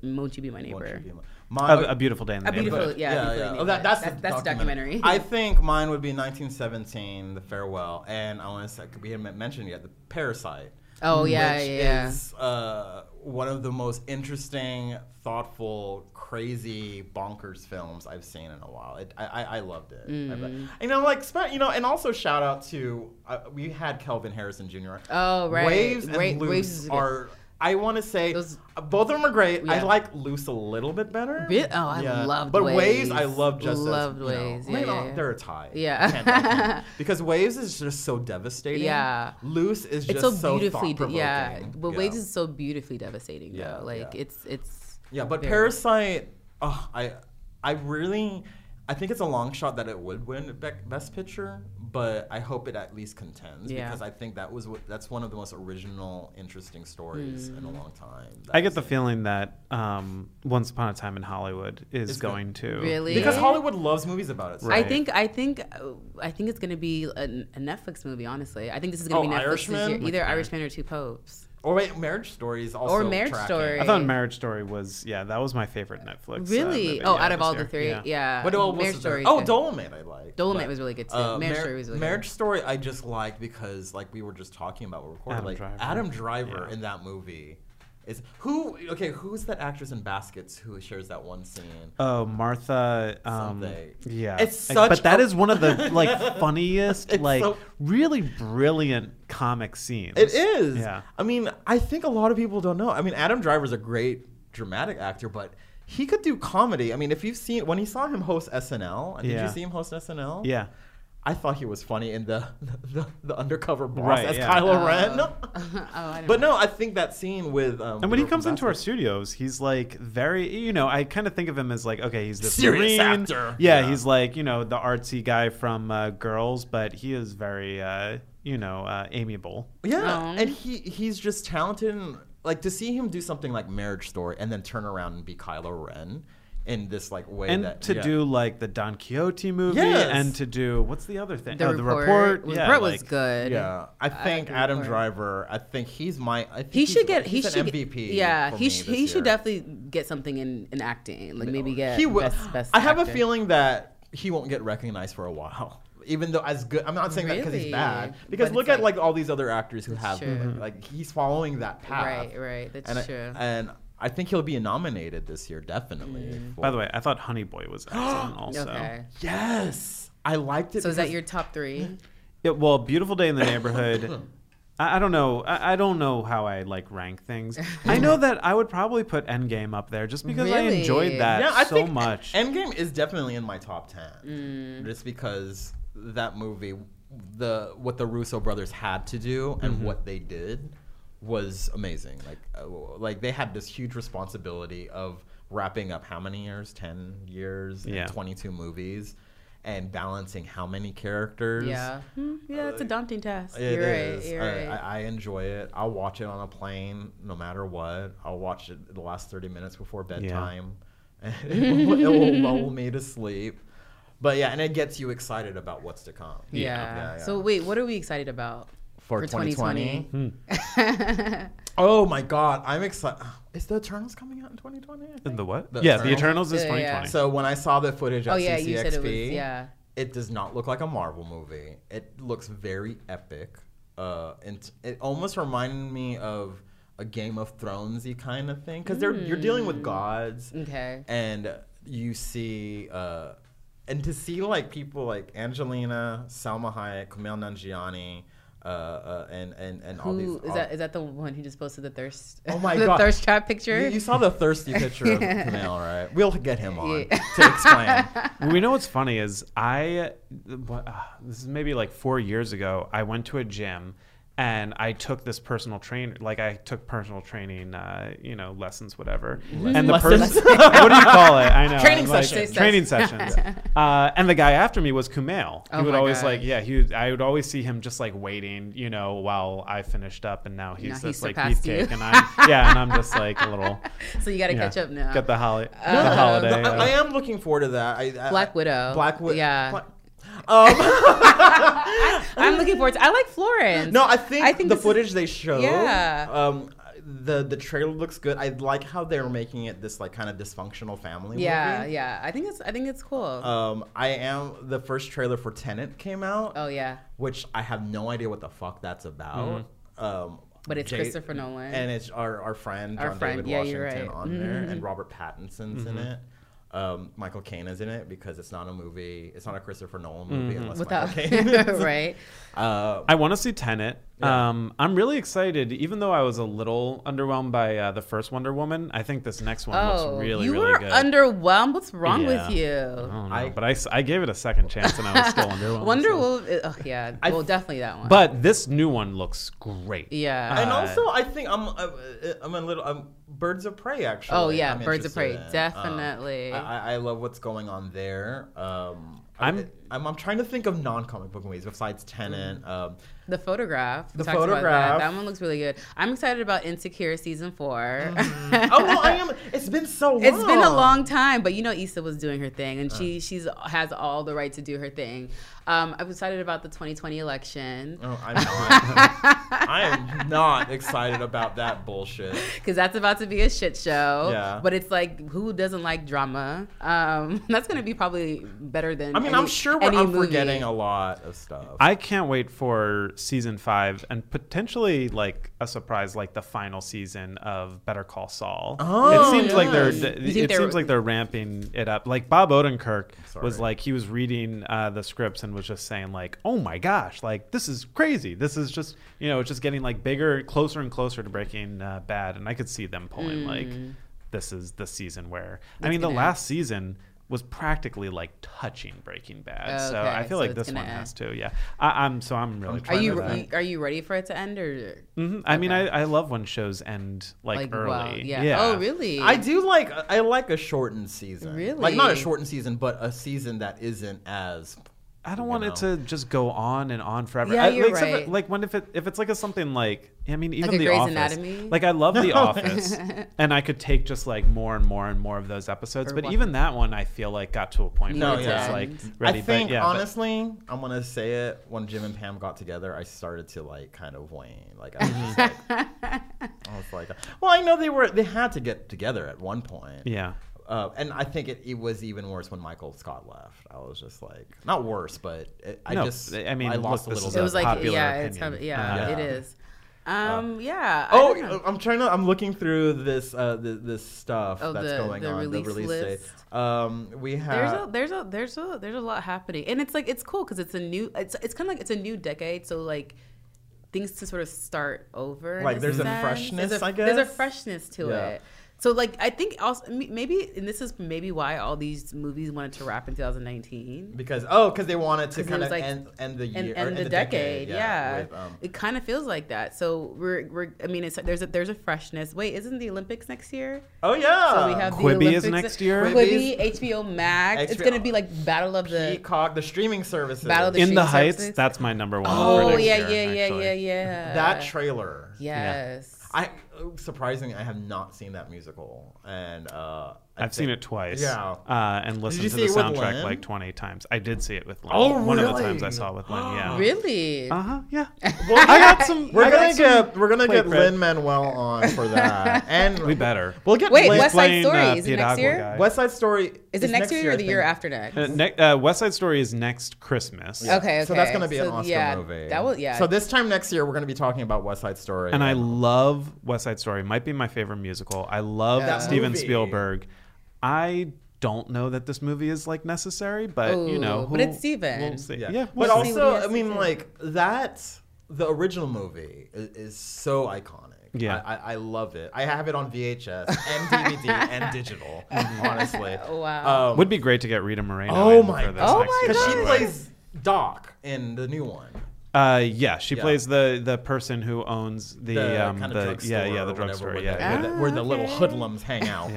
Speaker 3: A Beautiful Day in the
Speaker 2: Neighborhood.
Speaker 1: Yeah. That's
Speaker 2: the documentary.
Speaker 1: I think mine would be 1917, The Farewell, and I want to say we haven't mentioned yet the Parasite.
Speaker 2: Oh
Speaker 1: which is one of the most interesting, thoughtful, crazy, bonkers films I've seen in a while. I loved it. And also shout out to we had Kelvin Harrison Jr.
Speaker 2: Oh right,
Speaker 1: Waves and Loose are. I want to say both of them are great. Yeah. I like Loose a little bit better.
Speaker 2: I loved
Speaker 1: but
Speaker 2: Waves.
Speaker 1: I love just
Speaker 2: loved Waves.
Speaker 1: They're a tie.
Speaker 2: Yeah.
Speaker 1: Because Waves is just so devastating. Yeah. Loose is just so thought-provoking.
Speaker 2: Yeah. But Waves is so beautifully devastating though. Like it's.
Speaker 1: Yeah, but Parasite. I really. I think it's a long shot that it would win Best Picture, but I hope it at least contends because I think that's one of the most original, interesting stories in a long time.
Speaker 3: I get the feeling that Once Upon a Time in Hollywood is going to
Speaker 2: really
Speaker 1: because Hollywood loves movies about it. So.
Speaker 2: Right. I think it's going to be a Netflix movie. Honestly, I think this is going to be Netflix
Speaker 1: Irishman?
Speaker 2: this year. Either Irishman or Two Popes.
Speaker 1: Or wait, Marriage Story is also
Speaker 2: Marriage
Speaker 1: tracking.
Speaker 2: Story.
Speaker 3: I thought Marriage Story was that was my favorite Netflix.
Speaker 2: Really?
Speaker 3: Movie,
Speaker 2: out of all the three,
Speaker 1: But
Speaker 2: Marriage Story.
Speaker 1: Dolomite I liked.
Speaker 2: Dolomite was really good too. Marriage Story was really
Speaker 1: Marriage
Speaker 2: good.
Speaker 1: Story I just liked because like we were just talking about Adam Driver in that movie. Who's that actress in Baskets who shares that one scene?
Speaker 3: Oh, Martha.
Speaker 1: Something.
Speaker 3: Yeah.
Speaker 1: It's such
Speaker 3: but that is one of the funniest, really brilliant comic scenes.
Speaker 1: It is.
Speaker 3: Yeah.
Speaker 1: I mean, I think a lot of people don't know. I mean, Adam Driver's a great dramatic actor, but he could do comedy. I mean, if you've seen when you saw him host SNL, did you see him host SNL?
Speaker 3: Yeah.
Speaker 1: I thought he was funny in the undercover boss as Kylo Ren. But no, I think that scene with
Speaker 3: and when he comes into our studios, he's like very, I kind of think of him as like, okay, he's this
Speaker 1: serious actor.
Speaker 3: Yeah, he's like, the artsy guy from Girls, but he is very, amiable.
Speaker 1: Yeah, and he's just talented. And, like to see him do something like Marriage Story and then turn around and be Kylo Ren. In this way
Speaker 3: and do like the Don Quixote movie and to do what's the other thing?
Speaker 2: The Report. The Report was good.
Speaker 1: Yeah, I think Adam Driver. I think he's
Speaker 2: he's an
Speaker 1: MVP.
Speaker 2: Yeah, he should definitely get something in acting. Like maybe get best
Speaker 1: I have
Speaker 2: actor.
Speaker 1: a feeling that he won't get recognized for a while. Even though as good, I'm not saying that because he's bad. Because look at all these other actors who have he's following that path.
Speaker 2: Right. That's true.
Speaker 1: And I think he'll be nominated this year, definitely.
Speaker 3: By the way, I thought Honey Boy was excellent also.
Speaker 2: Okay.
Speaker 1: Yes. I liked it.
Speaker 2: So is that your top 3?
Speaker 3: Yeah, well, Beautiful Day in the Neighborhood. I don't know. I don't know how I rank things. I know that I would probably put Endgame up there just because I enjoyed that so much.
Speaker 1: Endgame is definitely in my top 10. Just because that movie, what the Russo brothers had to do and what they did was amazing. Like they had this huge responsibility of wrapping up how many years? 10 years and 22 movies and balancing how many characters.
Speaker 2: Yeah. It's a daunting task.
Speaker 1: You're right. I enjoy it. I'll watch it on a plane no matter what. I'll watch it the last 30 minutes before bedtime. Yeah. It will lull me to sleep. But and it gets you excited about what's to come.
Speaker 2: Yeah. So wait, what are we excited about?
Speaker 1: For 2020? Oh my God, I'm excited. Is the Eternals coming out in 2020?
Speaker 3: The what? The Eternals is 2020.
Speaker 1: Yeah. So when I saw the footage at CCXP,
Speaker 2: you said it was,
Speaker 1: it does not look like a Marvel movie. It looks very epic. And it almost reminded me of a Game of Thrones-y kind of thing because you're dealing with gods.
Speaker 2: Okay.
Speaker 1: And you see. And to see people like Angelina, Salma Hayek, Kumail Nanjiani, and all these.
Speaker 2: Is that the one who just posted the thirst?
Speaker 1: Oh my
Speaker 2: the
Speaker 1: God.
Speaker 2: thirst trap picture.
Speaker 1: You saw the thirsty picture of Kumail, right? We'll get him on to explain.
Speaker 3: We know what's funny is this is maybe 4 years ago. I went to a gym. And I took this personal trainer, I took personal training, lessons, whatever. And the person, what do you call it? I know.
Speaker 1: Training sessions.
Speaker 3: Training sessions. And the guy after me was Kumail. He would always I would always see him just waiting, while I finished up, and now he's this beefcake, and I'm just a little.
Speaker 2: So you got to catch up now.
Speaker 3: Get the holiday.
Speaker 1: I am looking forward to that.
Speaker 2: Black Widow.
Speaker 1: Yeah.
Speaker 2: I'm looking forward to. I like Florence.
Speaker 1: No, I think the footage they showed.
Speaker 2: Yeah.
Speaker 1: The trailer looks good. I like how they're making it this kind of dysfunctional family movie.
Speaker 2: Yeah. I think it's cool.
Speaker 1: The first trailer for Tenet came out.
Speaker 2: Oh yeah.
Speaker 1: Which I have no idea what the fuck that's about.
Speaker 2: But it's Christopher Nolan.
Speaker 1: And it's our friend John David Washington on there, and Robert Pattinson's in it. Michael Caine is in it because it's not a movie. It's not a Christopher Nolan movie unless Michael Caine is.
Speaker 2: Right.
Speaker 3: I want to see Tenet. Yeah. I'm really excited, even though I was a little underwhelmed by the first Wonder Woman. I think this next one looks really, really good.
Speaker 2: You were underwhelmed? What's wrong with you?
Speaker 3: I don't know, but I gave it a second chance and I was still underwhelmed.
Speaker 2: Wonder Woman, well, definitely that one.
Speaker 3: But this new one looks great.
Speaker 2: Yeah.
Speaker 1: And also, I think I'm a little... Birds of Prey, actually.
Speaker 2: Oh, yeah, Birds of Prey, definitely.
Speaker 1: I love what's going on there. I'm trying to think of non-comic book movies besides Tenet.
Speaker 2: The Photograph. That one looks really good. I'm excited about Insecure season 4.
Speaker 1: Oh, well, I am. It's been so long.
Speaker 2: It's been a long time, but Issa was doing her thing, and she has all the right to do her thing. I'm excited about the 2020 election.
Speaker 1: Oh, I'm not. I am not excited about that bullshit.
Speaker 2: Because that's about to be a shit show.
Speaker 1: Yeah.
Speaker 2: But it's like, who doesn't like drama? That's going to be probably better than
Speaker 1: I'm sure I'm forgetting a lot of stuff.
Speaker 3: I can't wait for season 5 and potentially like a surprise like the final season of Better Call Saul.
Speaker 1: Oh,
Speaker 3: it seems like they're ramping it up. Like Bob Odenkirk was like, he was reading the scripts and was just saying like, oh my gosh, like this is crazy. This is just, it's just getting like bigger, closer and closer to Breaking Bad. And I could see them pulling like, this is the season where, the last season was practically like touching Breaking Bad. So I feel like this one has to. Yeah. I'm really trying
Speaker 2: Are you ready for it to end or?
Speaker 3: Mm-hmm. I mean, I love when shows end like early.
Speaker 2: Well, yeah. Oh, really?
Speaker 1: I like a shortened season.
Speaker 2: Really?
Speaker 1: Like not a shortened season, but a season that isn't as...
Speaker 3: I don't want it to just go on and on forever.
Speaker 2: Yeah, you're right.
Speaker 3: Like when if it's like something like even
Speaker 2: like
Speaker 3: The
Speaker 2: Grey's
Speaker 3: Office.
Speaker 2: Anatomy?
Speaker 3: Like I love The Office, and I could take just like more and more and more of those episodes. But even that one, I feel like got to a point where it was like ready.
Speaker 1: I think honestly, I'm gonna say it. When Jim and Pam got together, I started to like kind of wane. Like I was like, well, I know they had to get together at one point.
Speaker 3: Yeah.
Speaker 1: And I think it was even worse when Michael Scott left. I was just like, not worse, but I lost a little bit.
Speaker 2: It was like,
Speaker 3: it
Speaker 2: is. Yeah.
Speaker 1: I'm looking through this stuff that's going on. The release date. We have
Speaker 2: there's a lot happening, and it's cool because it's kind of like it's a new decade. So like things to sort of start over.
Speaker 1: Like there's a freshness, I guess.
Speaker 2: There's a freshness to it. So, like, I think also maybe, and this is maybe why all these movies wanted to wrap in 2019.
Speaker 1: Because they wanted to kind of end the year,
Speaker 2: end the decade. Yeah, it kind of feels like that. So there's a freshness. Wait, isn't the Olympics next year?
Speaker 1: Oh yeah.
Speaker 2: So we have
Speaker 3: Quibi is next year.
Speaker 2: Quibi, HBO Max. It's gonna be like Battle of the
Speaker 1: Peacock, the streaming services.
Speaker 3: Battle of the In the Heights. Services. That's my number one.
Speaker 2: Oh
Speaker 3: for next
Speaker 2: year,
Speaker 1: That trailer.
Speaker 2: Yes.
Speaker 1: Surprisingly, I have not seen that musical, and
Speaker 3: I've seen it twice.
Speaker 1: Yeah,
Speaker 3: and listened to the soundtrack like 20 times. I did see it with Lynn.
Speaker 1: Oh,
Speaker 3: One of the times I saw it with Lynn. Yeah.
Speaker 2: Really?
Speaker 3: Yeah.
Speaker 1: Well, I got some. We're gonna get Lin-Manuel on for that, and
Speaker 3: we better.
Speaker 1: We'll get.
Speaker 2: Wait, West Side Story is it next year?
Speaker 3: Guy.
Speaker 1: West Side Story
Speaker 2: is it next year or the year after next?
Speaker 3: West Side Story is next Christmas.
Speaker 1: Yeah. Okay. So that's gonna be an Oscar movie.
Speaker 2: That will.
Speaker 1: So this time next year, we're gonna be talking about West Side Story,
Speaker 3: and I love West Side Story. Might be my favorite musical. I love Steven Spielberg. I don't know that this movie is like necessary, but
Speaker 2: but it's Steven.
Speaker 3: We'll see.
Speaker 1: But also, I mean, like the original movie is so iconic.
Speaker 3: Yeah,
Speaker 1: I love it. I have it on VHS and DVD and digital. Honestly,
Speaker 2: wow.
Speaker 3: Would be great to get Rita Moreno.
Speaker 1: Oh my god,
Speaker 2: because
Speaker 1: she plays Doc in the new one.
Speaker 3: She plays the person who owns the drugstore.
Speaker 1: Where the little hoodlums hang out.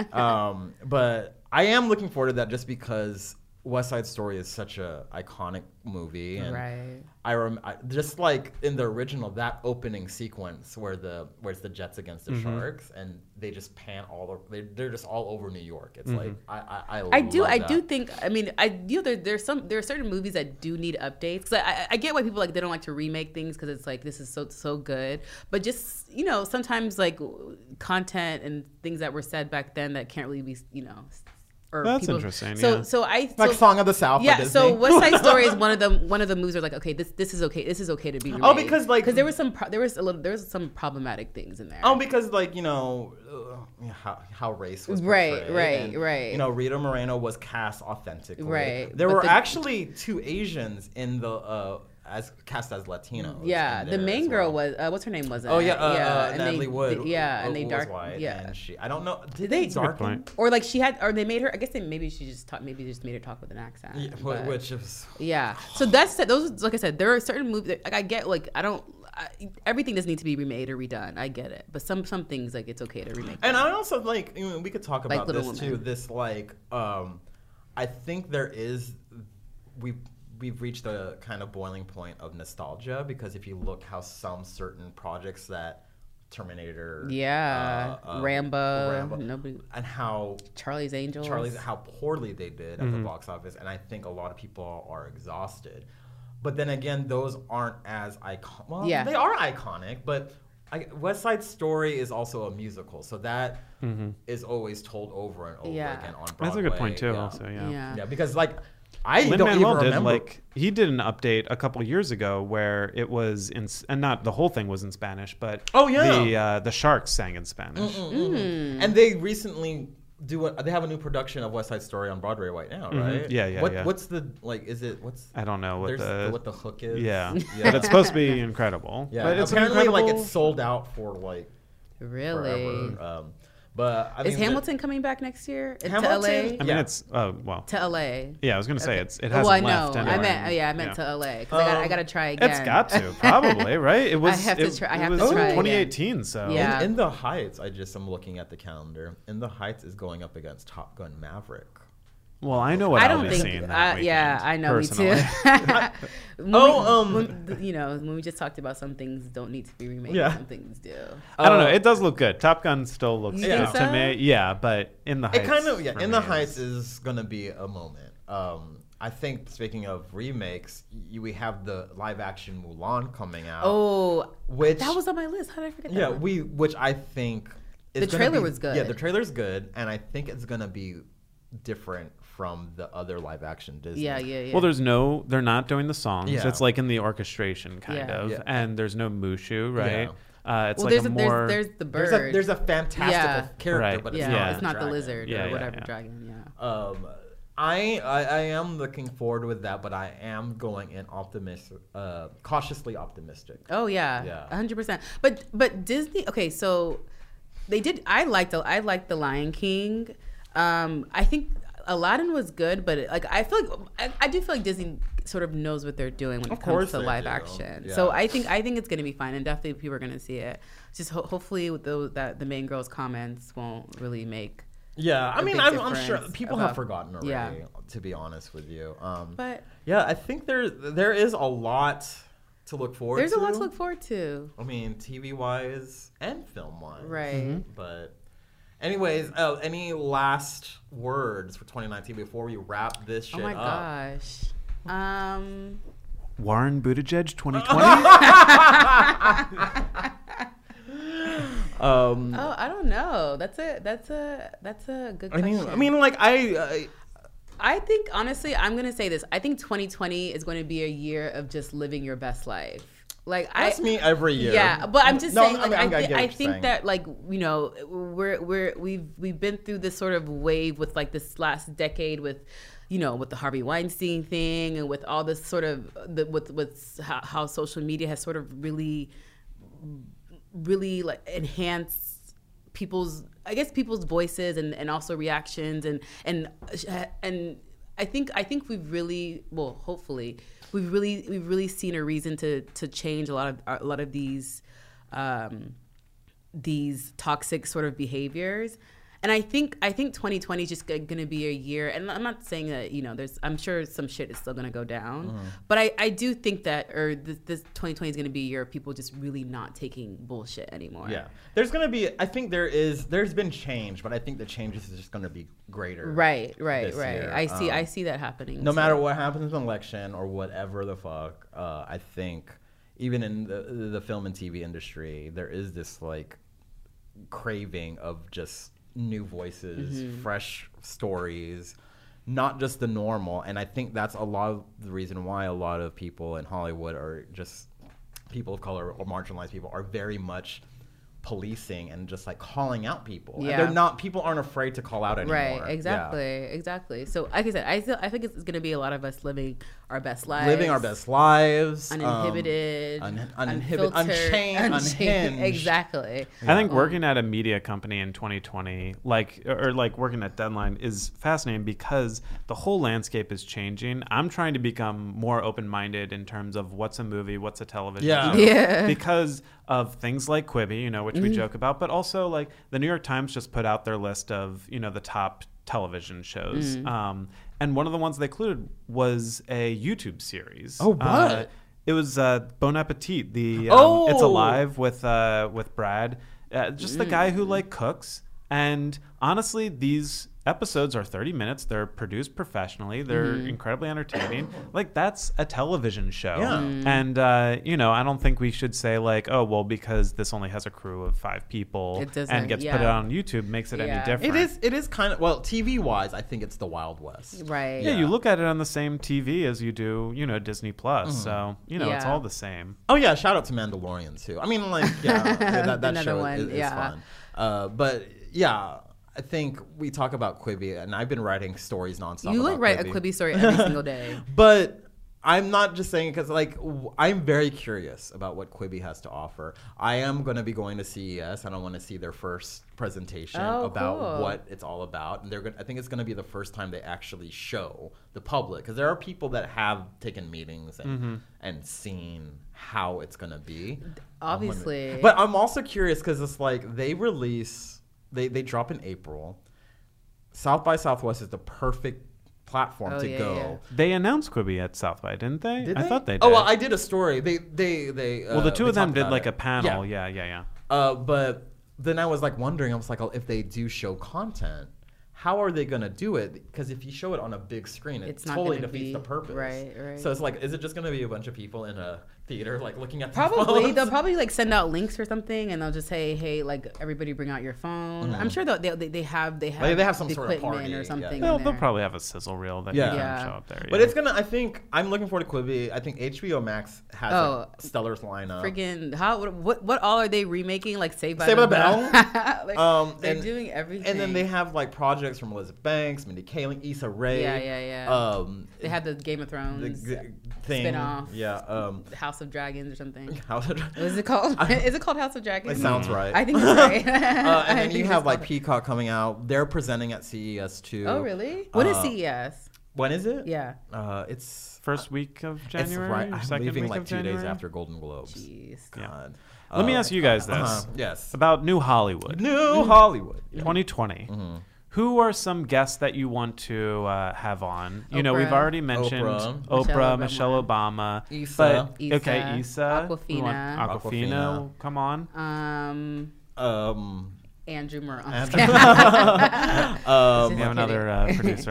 Speaker 1: But I am looking forward to that just because West Side Story is such a iconic movie, and I just like in the original, that opening sequence where it's the Jets against the Sharks, and they just pan they're just all over New York. It's like I
Speaker 2: do think. I mean, there are certain movies that do need updates. Because I get why people they don't like to remake things because it's like this is so good. But just sometimes like content and things that were said back then that can't really be
Speaker 3: That's interesting.
Speaker 2: So
Speaker 1: Song of the South.
Speaker 2: Yeah. So West Side Story is one of the movies where like, okay, this is okay. This is okay to be remade.
Speaker 1: Oh, because
Speaker 2: there was some problematic things in there.
Speaker 1: Oh, because how race was portrayed.
Speaker 2: Right.
Speaker 1: Rita Moreno was cast authentically.
Speaker 2: Right.
Speaker 1: There were actually two Asians in the cast as Latinos.
Speaker 2: Yeah, the main girl was what's her name was it?
Speaker 1: Oh yeah, Natalie Wood.
Speaker 2: And they dark.
Speaker 1: White,
Speaker 2: yeah,
Speaker 1: and I don't know. Did they darken?
Speaker 2: Or like she had, or they made her. I guess maybe she just taught. Maybe they just made her talk with an accent.
Speaker 1: Yeah, which is.
Speaker 2: Yeah. So those. Like I said, there are certain movies. Like I get. Like I don't. Everything doesn't need to be remade or redone. I get it, but some things like it's okay to remake.
Speaker 1: And I also like. We could talk about this
Speaker 2: Women.
Speaker 1: too. This like. I think there is. We've reached a kind of boiling point of nostalgia because if you look how some certain projects that Terminator,
Speaker 2: Rambo, nobody,
Speaker 1: and how
Speaker 2: Charlie's Angels,
Speaker 1: how poorly they did at the box office, and I think a lot of people are exhausted. But then again, those aren't as iconic. Well, they are iconic, but West Side Story is also a musical, so that is always told over and over again on Broadway.
Speaker 3: That's a good point too. Also,
Speaker 1: yeah, because like. I don't even remember.
Speaker 3: He did an update a couple years ago where it was and not the whole thing was in Spanish, but the Sharks sang in Spanish.
Speaker 1: And they recently they have a new production of West Side Story on Broadway right now, right?
Speaker 3: Yeah.
Speaker 1: What's the I don't know what the hook is.
Speaker 3: Yeah. But it's supposed to be incredible.
Speaker 1: Yeah,
Speaker 3: but it's
Speaker 1: apparently incredible... it's sold out for
Speaker 2: really.
Speaker 1: Forever. But I mean,
Speaker 2: is Hamilton coming back next year to LA?
Speaker 3: I mean, it's to
Speaker 2: LA.
Speaker 3: Yeah, I was gonna say it hasn't
Speaker 2: I
Speaker 3: left.
Speaker 2: know.
Speaker 3: Anyway.
Speaker 2: I meant to LA because I gotta try again.
Speaker 3: It's got to probably right. It was.
Speaker 2: I have to try.
Speaker 3: It was 2018. Again. So
Speaker 2: yeah.
Speaker 1: In the Heights, I'm looking at the calendar. In the Heights is going up against Top Gun Maverick.
Speaker 3: Well, I know what
Speaker 2: I don't think.
Speaker 3: yeah,
Speaker 2: I know
Speaker 3: personally.
Speaker 2: Me too. When we just talked about some things don't need to be remade, some things do.
Speaker 3: I don't know. It does look good. Top Gun still looks good
Speaker 2: so?
Speaker 3: to me. Yeah, but In the Heights.
Speaker 1: It kind of In the Heights is gonna be a moment. I think speaking of remakes, we have the live action Mulan coming out.
Speaker 2: Oh,
Speaker 1: which
Speaker 2: that was on my list. How did I forget that?
Speaker 1: Yeah, which I think
Speaker 2: the trailer was good.
Speaker 1: Yeah, the trailer's good, and I think it's gonna be different from the other live action Disney.
Speaker 2: Yeah.
Speaker 3: Well, they're not doing the songs. Yeah. It's like in the orchestration kind of, and there's no Mushu, right? Yeah. It's like
Speaker 2: there's the bird.
Speaker 1: There's a fantastical character, but
Speaker 2: it's not the lizard or whatever dragon. Yeah.
Speaker 1: I am looking forward with that, but I am going in cautiously optimistic.
Speaker 2: Oh yeah, 100%. But Disney. Okay, so they did. I liked the Lion King. I think Aladdin was good, but I do feel like Disney sort of knows what they're doing when it comes to live action. Yeah. So I think it's going to be fine, and definitely people are going to see it. Just hopefully with that the main girl's comments won't really make.
Speaker 1: Yeah, I mean, I'm sure people have forgotten already. Yeah. To be honest with you,
Speaker 2: but
Speaker 1: yeah, I think there is a lot to look forward to.
Speaker 2: There's a lot to look forward to.
Speaker 1: I mean, TV wise and film wise,
Speaker 2: right?
Speaker 1: But. Anyways, any last words for 2019 before we wrap this shit up?
Speaker 2: Oh my gosh.
Speaker 3: Warren Buttigieg 2020?
Speaker 2: I don't know. That's a good question.
Speaker 1: I mean, like
Speaker 2: I think honestly, I'm gonna say this. I think 2020 is going to be a year of just living your best life. Like
Speaker 1: that's me every year.
Speaker 2: Yeah, but I'm just saying. Like, I think that like we've been through this sort of wave with like this last decade with, with the Harvey Weinstein thing and with all this sort of with how social media has sort of really like enhanced people's voices and also reactions and I think we've really hopefully. We've really seen a reason to change a lot of these toxic sort of behaviors, and I think 2020 is just going to be a year. And I'm not saying that I'm sure some shit is still going to go down, but I do think that this 2020 is going to be a year of people just really not taking bullshit anymore.
Speaker 1: Yeah, there's going to be. I think there's been change, but I think the change is just going to be greater.
Speaker 2: Right. Year. I see that happening.
Speaker 1: No matter what happens in the election or whatever the fuck, I think even in the film and TV industry, there is this like craving of just new voices, fresh stories, not just the normal. And I think that's a lot of the reason why a lot of people in Hollywood are just people of color or marginalized people are very much policing and just like calling out people. Yeah. And people aren't afraid to call out anymore.
Speaker 2: Right, exactly. So like I said, I think it's going to be a lot lot of us living our best lives.
Speaker 1: Living our best lives.
Speaker 2: Uninhibited.
Speaker 1: Unchained. Unhinged.
Speaker 2: Exactly.
Speaker 3: I think working at a media company in 2020, like working at Deadline, is fascinating because the whole landscape is changing. I'm trying to become more open-minded in terms of what's a movie, what's a television show.
Speaker 2: Yeah.
Speaker 3: Because of things like Quibi, which we joke about, but also like the New York Times just put out their list of, the top television shows. And one of the ones they included was a YouTube series.
Speaker 1: Oh, what?
Speaker 3: It was Bon Appetit. It's Alive with Brad. Just the guy who like cooks. And honestly, these episodes are 30 minutes. They're produced professionally. They're incredibly entertaining. Like, that's a television show.
Speaker 1: Yeah.
Speaker 3: And, I don't think we should say like, oh, well, because this only has a crew of 5 people and gets put out on YouTube makes it any different.
Speaker 1: It is kind of, well, TV-wise, I think it's the Wild West.
Speaker 2: Right.
Speaker 3: Yeah, you look at it on the same TV as you do, Disney Plus. So, it's all the same.
Speaker 1: Oh, yeah. Shout out to Mandalorian, too. I mean, like, that show is fun. But, yeah. I think we talk about Quibi, and I've been writing stories nonstop.
Speaker 2: You like write a Quibi story every single day.
Speaker 1: But I'm not just saying it because, like, I'm very curious about what Quibi has to offer. I am going to be going to CES, and I want to see their first presentation about what it's all about. And I think it's going to be the first time they actually show the public, because there are people that have taken meetings and seen how it's going to be.
Speaker 2: Obviously.
Speaker 1: But I'm also curious because it's like they release. They drop in April. South by Southwest is the perfect platform to go. Yeah.
Speaker 3: They announced Quibi at South by, didn't they? I thought they did.
Speaker 1: Oh, well, I did a story. They
Speaker 3: well, the two of them did like a panel. Yeah.
Speaker 1: But then I was like wondering, I was like, if they do show content, how are they going to do it? Because if you show it on a big screen, it totally defeats the purpose.
Speaker 2: Right.
Speaker 1: So it's like, is it just going to be a bunch of people in a theater, like looking at the
Speaker 2: phones? They'll probably like send out links or something, and they'll just say, hey, like everybody bring out your phone. I'm sure they have some sort of party or something.
Speaker 3: They'll probably have a sizzle reel that you can show up there.
Speaker 1: But it's gonna. I think I'm looking forward to Quibi. I think HBO Max has a stellar lineup.
Speaker 2: Freaking what all are they remaking? Like Saved by
Speaker 1: the Bell.
Speaker 2: Like, they're doing everything.
Speaker 1: And then they have like projects from Elizabeth Banks, Mindy Kaling, Issa Rae.
Speaker 2: Yeah. They have the Game of Thrones spinoff.
Speaker 1: Yeah.
Speaker 2: House of Dragons or something.
Speaker 1: House of Dragons.
Speaker 2: What is it called? Is it called House of Dragons?
Speaker 1: It sounds right.
Speaker 2: I think it's right.
Speaker 1: And then you have like Peacock coming out. They're presenting at CES too.
Speaker 2: Oh, really? When is CES?
Speaker 1: When is it?
Speaker 2: Yeah.
Speaker 3: It's first week of January.
Speaker 1: It's right. I'm leaving like 2 days after Golden Globes.
Speaker 2: Jeez.
Speaker 1: God.
Speaker 3: Let me ask you guys this.
Speaker 1: Yes.
Speaker 3: About New Hollywood.
Speaker 1: New Hollywood.
Speaker 3: 2020. Who are some guests that you want to have on? We've already mentioned Oprah, Michelle Obama,
Speaker 1: Issa.
Speaker 3: Issa,
Speaker 2: Awkwafina.
Speaker 3: Come on.
Speaker 2: Andrew Morales.
Speaker 3: We have another producer.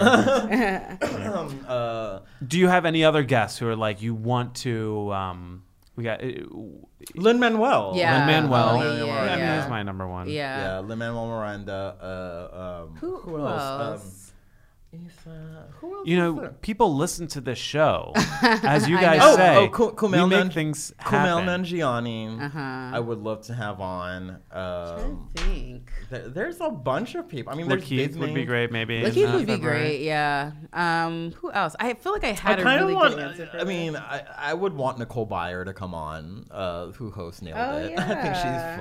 Speaker 3: Do you have any other guests who are like you want to? We got
Speaker 1: Lin-Manuel.
Speaker 2: Yeah.
Speaker 3: Lin-Manuel. He's my number one.
Speaker 1: Yeah. Lin-Manuel Miranda.
Speaker 2: Who else?
Speaker 1: Who else?
Speaker 3: People listen to this show, as you guys say.
Speaker 1: Kumail
Speaker 3: we make things happen.
Speaker 1: Kumail Nanjiani. I would love to have on.
Speaker 2: I'm trying to think.
Speaker 1: There's a bunch of people. I mean,
Speaker 3: Lakeith would be great, maybe.
Speaker 2: Lakeith would be great, yeah. Who else? I feel like I had a really good answer for
Speaker 1: I would want Nicole Byer to come on, who hosts Nailed It.
Speaker 2: Yeah.
Speaker 1: I think she's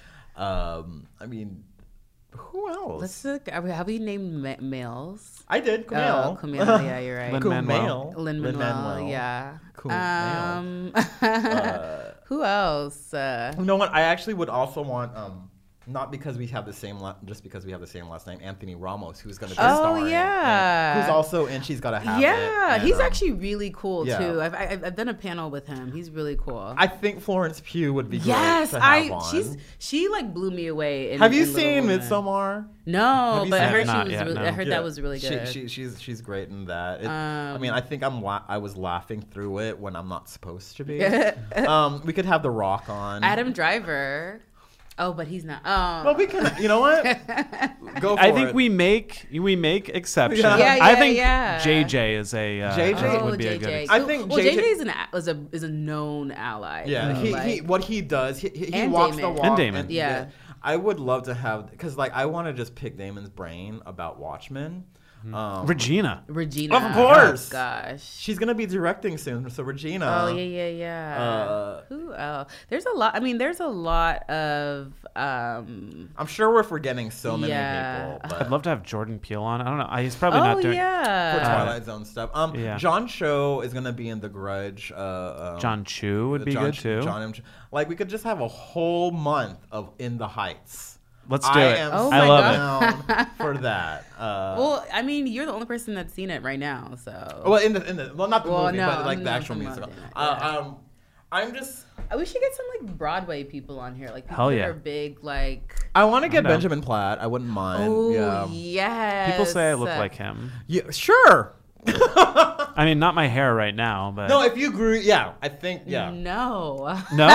Speaker 1: fun. Who else?
Speaker 2: Let's look. Have we named males?
Speaker 1: I did. Kumail.
Speaker 2: Kumail. Yeah, you're right.
Speaker 3: Lin-Manuel.
Speaker 2: Yeah.
Speaker 1: Kumail.
Speaker 2: Who else?
Speaker 1: You know what? I actually would also want. Not because we have the same, just because we have the same last name, Anthony Ramos, who's going to be starring.
Speaker 2: Oh yeah,
Speaker 1: who's also in She's Gotta Have It.
Speaker 2: Yeah, he's actually really cool too. I've done a panel with him. He's really cool.
Speaker 1: I think Florence Pugh would be great to have on.
Speaker 2: She like blew me away.
Speaker 1: Have you seen Midsommar?
Speaker 2: No, but I heard that was really good.
Speaker 1: She's great in that. I think I was laughing through it when I'm not supposed to be. We could have The Rock on.
Speaker 2: Adam Driver. Oh, but he's not.
Speaker 1: Well, we can. You know what? Go for it.
Speaker 3: I think we make exceptions.
Speaker 2: Yeah,
Speaker 3: I think
Speaker 2: yeah.
Speaker 3: JJ is a
Speaker 1: JJ
Speaker 3: would be a good.
Speaker 1: I think
Speaker 2: JJ is a known ally.
Speaker 1: Yeah, he what he does, he walks the walk.
Speaker 3: And Damon.
Speaker 2: Yeah.
Speaker 1: I would love to have, because like I want to just pick Damon's brain about Watchmen.
Speaker 3: Regina,
Speaker 1: of course.
Speaker 2: Oh, gosh,
Speaker 1: she's gonna be directing soon. So Regina.
Speaker 2: Oh yeah. Who else? There's a lot. I mean, there's a lot of.
Speaker 1: I'm sure we're forgetting so many people. But
Speaker 3: I'd love to have Jordan Peele on. I don't know. He's probably not doing
Speaker 1: for Twilight Zone stuff. John Cho is gonna be in The Grudge.
Speaker 3: John Chu would be good too.
Speaker 1: Like we could just have a whole month of In the Heights.
Speaker 3: Let's do it.
Speaker 1: I love it for that.
Speaker 2: Well, I mean, you're the only person that's seen it right now, so.
Speaker 1: Well, not the movie, but like the actual musical. I'm just.
Speaker 2: We should get some like Broadway people on here, like people that are big. Like
Speaker 1: I want to get Benjamin Platt. I wouldn't mind.
Speaker 2: Oh yes.
Speaker 3: People say I look like him.
Speaker 1: Yeah, sure.
Speaker 3: I mean, not my hair right now, but
Speaker 1: no. If you grew, I think
Speaker 2: No.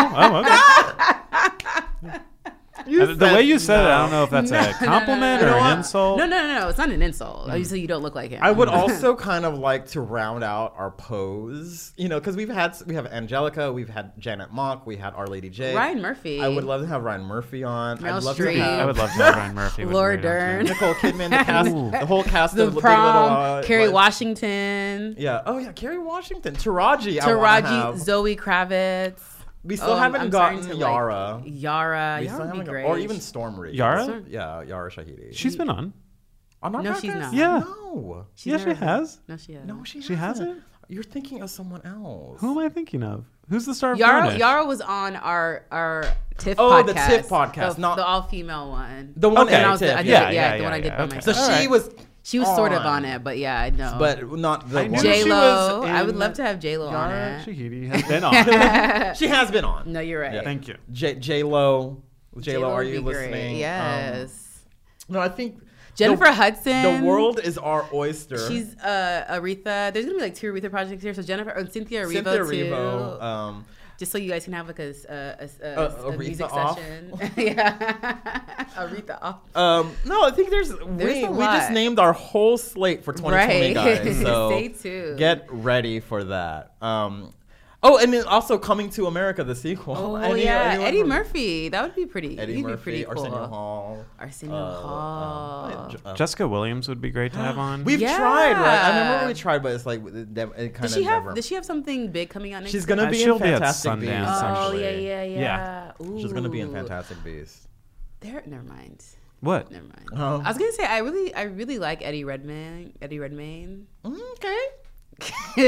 Speaker 1: Oh, okay.
Speaker 3: The way you said it, I don't know if that's a compliment or an insult.
Speaker 2: No. It's not an insult. Obviously, you don't look like him.
Speaker 1: I would also kind of like to round out our pose, because we have Angelica, we've had Janet Mock, we had Our Lady J.
Speaker 2: Ryan Murphy.
Speaker 1: I would love to have Ryan Murphy on.
Speaker 2: Meryl
Speaker 1: I would love
Speaker 2: to
Speaker 1: have
Speaker 3: Ryan Murphy.
Speaker 2: Laura Dern.
Speaker 1: Nicole Kidman, the whole cast
Speaker 2: the
Speaker 1: of
Speaker 2: Prom, Kerry Washington.
Speaker 1: Yeah. Oh yeah, Kerry Washington. Taraji,
Speaker 2: Zoe Kravitz.
Speaker 1: We still haven't gotten Yara.
Speaker 2: Yara would be great.
Speaker 1: Or even Storm Reed.
Speaker 3: Yara?
Speaker 1: Yeah, Yara Shahidi.
Speaker 3: She's been on.
Speaker 1: On our podcast?
Speaker 2: She's not.
Speaker 3: Yeah.
Speaker 1: No.
Speaker 3: She has.
Speaker 2: No, she hasn't.
Speaker 1: No, she
Speaker 3: hasn't.
Speaker 1: You're thinking of someone else.
Speaker 3: Who am I thinking of? Who's the star of
Speaker 2: Yara? Yara was on our TIFF podcast.
Speaker 1: Oh, the TIFF podcast.
Speaker 2: Not the all-female one.
Speaker 1: The one
Speaker 2: that
Speaker 1: TIFF.
Speaker 2: The one I did by myself.
Speaker 1: So
Speaker 2: she was sort of on it, but I know.
Speaker 1: But not the one.
Speaker 2: J-Lo. I would love to have J-Lo on it.
Speaker 3: Shahidi has been on.
Speaker 1: She has been on.
Speaker 2: No, you're right.
Speaker 1: Yeah.
Speaker 3: Thank you.
Speaker 1: J-Lo, are you listening?
Speaker 2: Great. Yes.
Speaker 1: No, I think
Speaker 2: Jennifer Hudson.
Speaker 1: The world is our oyster.
Speaker 2: She's Aretha. There's gonna be like 2 Aretha projects here. So Cynthia Erivo too. Just so you guys can have like a music
Speaker 1: off.
Speaker 2: Session. Yeah. Aretha off.
Speaker 1: No, I think we just named our whole slate for 2020, guys. So
Speaker 2: stay tuned.
Speaker 1: Get ready for that. And then also Coming to America, the sequel.
Speaker 2: Oh, Eddie Murphy. That would be pretty.
Speaker 1: Eddie Murphy,
Speaker 2: pretty cool.
Speaker 1: Arsenio Hall.
Speaker 3: Jessica Williams would be great to have on.
Speaker 1: We've tried, right? I remember we tried, but it's like it kind of never.
Speaker 2: Does she have something big coming out next year?
Speaker 1: She's going to be in Fantastic Beasts.
Speaker 2: Oh, yeah.
Speaker 1: Ooh. She's going to be in Fantastic Beasts.
Speaker 2: Never mind.
Speaker 3: What?
Speaker 2: Never mind. I was going to say, I really like Eddie Redmayne.
Speaker 1: Okay. So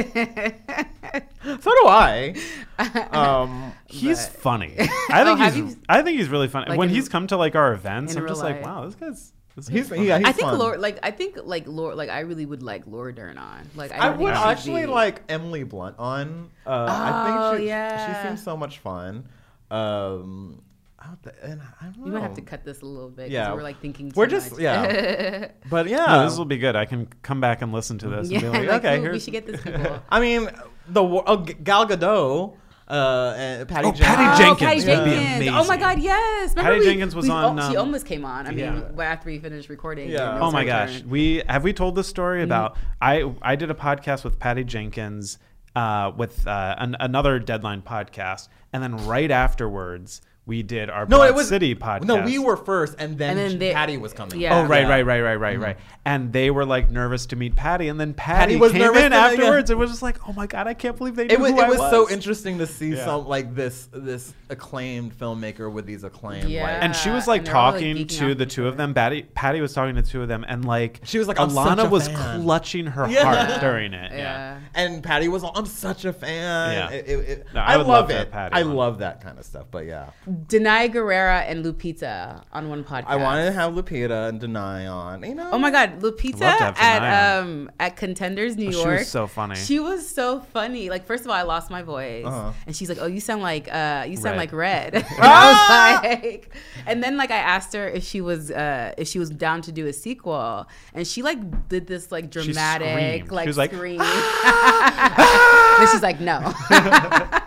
Speaker 1: do I.
Speaker 3: He's funny. I think he's really funny. Like when he's come to like our events, I'm just like, wow, this guy's. He's
Speaker 2: I think fun. I really would like Laura Dern on. Like
Speaker 1: I would actually like Emily Blunt on. I think she seems so much fun. And I don't know.
Speaker 2: You might have to cut this a little bit.
Speaker 1: Yeah,
Speaker 2: we're like thinking.
Speaker 1: But yeah,
Speaker 3: no, this will be good. I can come back and listen to this and be like, okay,
Speaker 2: we should get this people.
Speaker 1: I mean, Gal Gadot. And Patty Jenkins.
Speaker 3: Patty Jenkins
Speaker 2: would
Speaker 3: be amazing.
Speaker 2: Oh my God, yes.
Speaker 3: Patty Jenkins was on.
Speaker 2: She almost came on. I mean, after we finished recording.
Speaker 1: Yeah.
Speaker 3: Oh my gosh, have we told this story about? I did a podcast with Patty Jenkins with another Deadline podcast, and then right afterwards. We did our Broad City podcast.
Speaker 1: No, we were first, and then Patty was coming.
Speaker 3: Yeah. Oh, right. And they were like nervous to meet Patty, and then Patty was came in afterwards. It was just like, oh my God, I can't believe they knew who I was.
Speaker 1: It was so interesting to see some like this acclaimed filmmaker with these acclaimed.
Speaker 2: Yeah.
Speaker 3: And she was like talking to the two of them. Patty was talking to the two of them, and like
Speaker 1: she was like,
Speaker 3: Alana was clutching her heart during it. Yeah.
Speaker 1: And Patty was, I'm such a fan.
Speaker 3: Yeah.
Speaker 1: I love it. I love that kind of stuff. But yeah.
Speaker 2: Denai Guerrera and Lupita on one podcast.
Speaker 1: I wanted to have Lupita and Denai on.
Speaker 2: Oh my God, Lupita at Contenders New York.
Speaker 3: She was so funny.
Speaker 2: She was so funny. Like, first of all, I lost my voice, and she's like, "Oh, you sound like Red." And I was like, and then like I asked her if she was down to do a sequel, and she like did this like dramatic
Speaker 3: she was like
Speaker 2: scream. And she's like, no.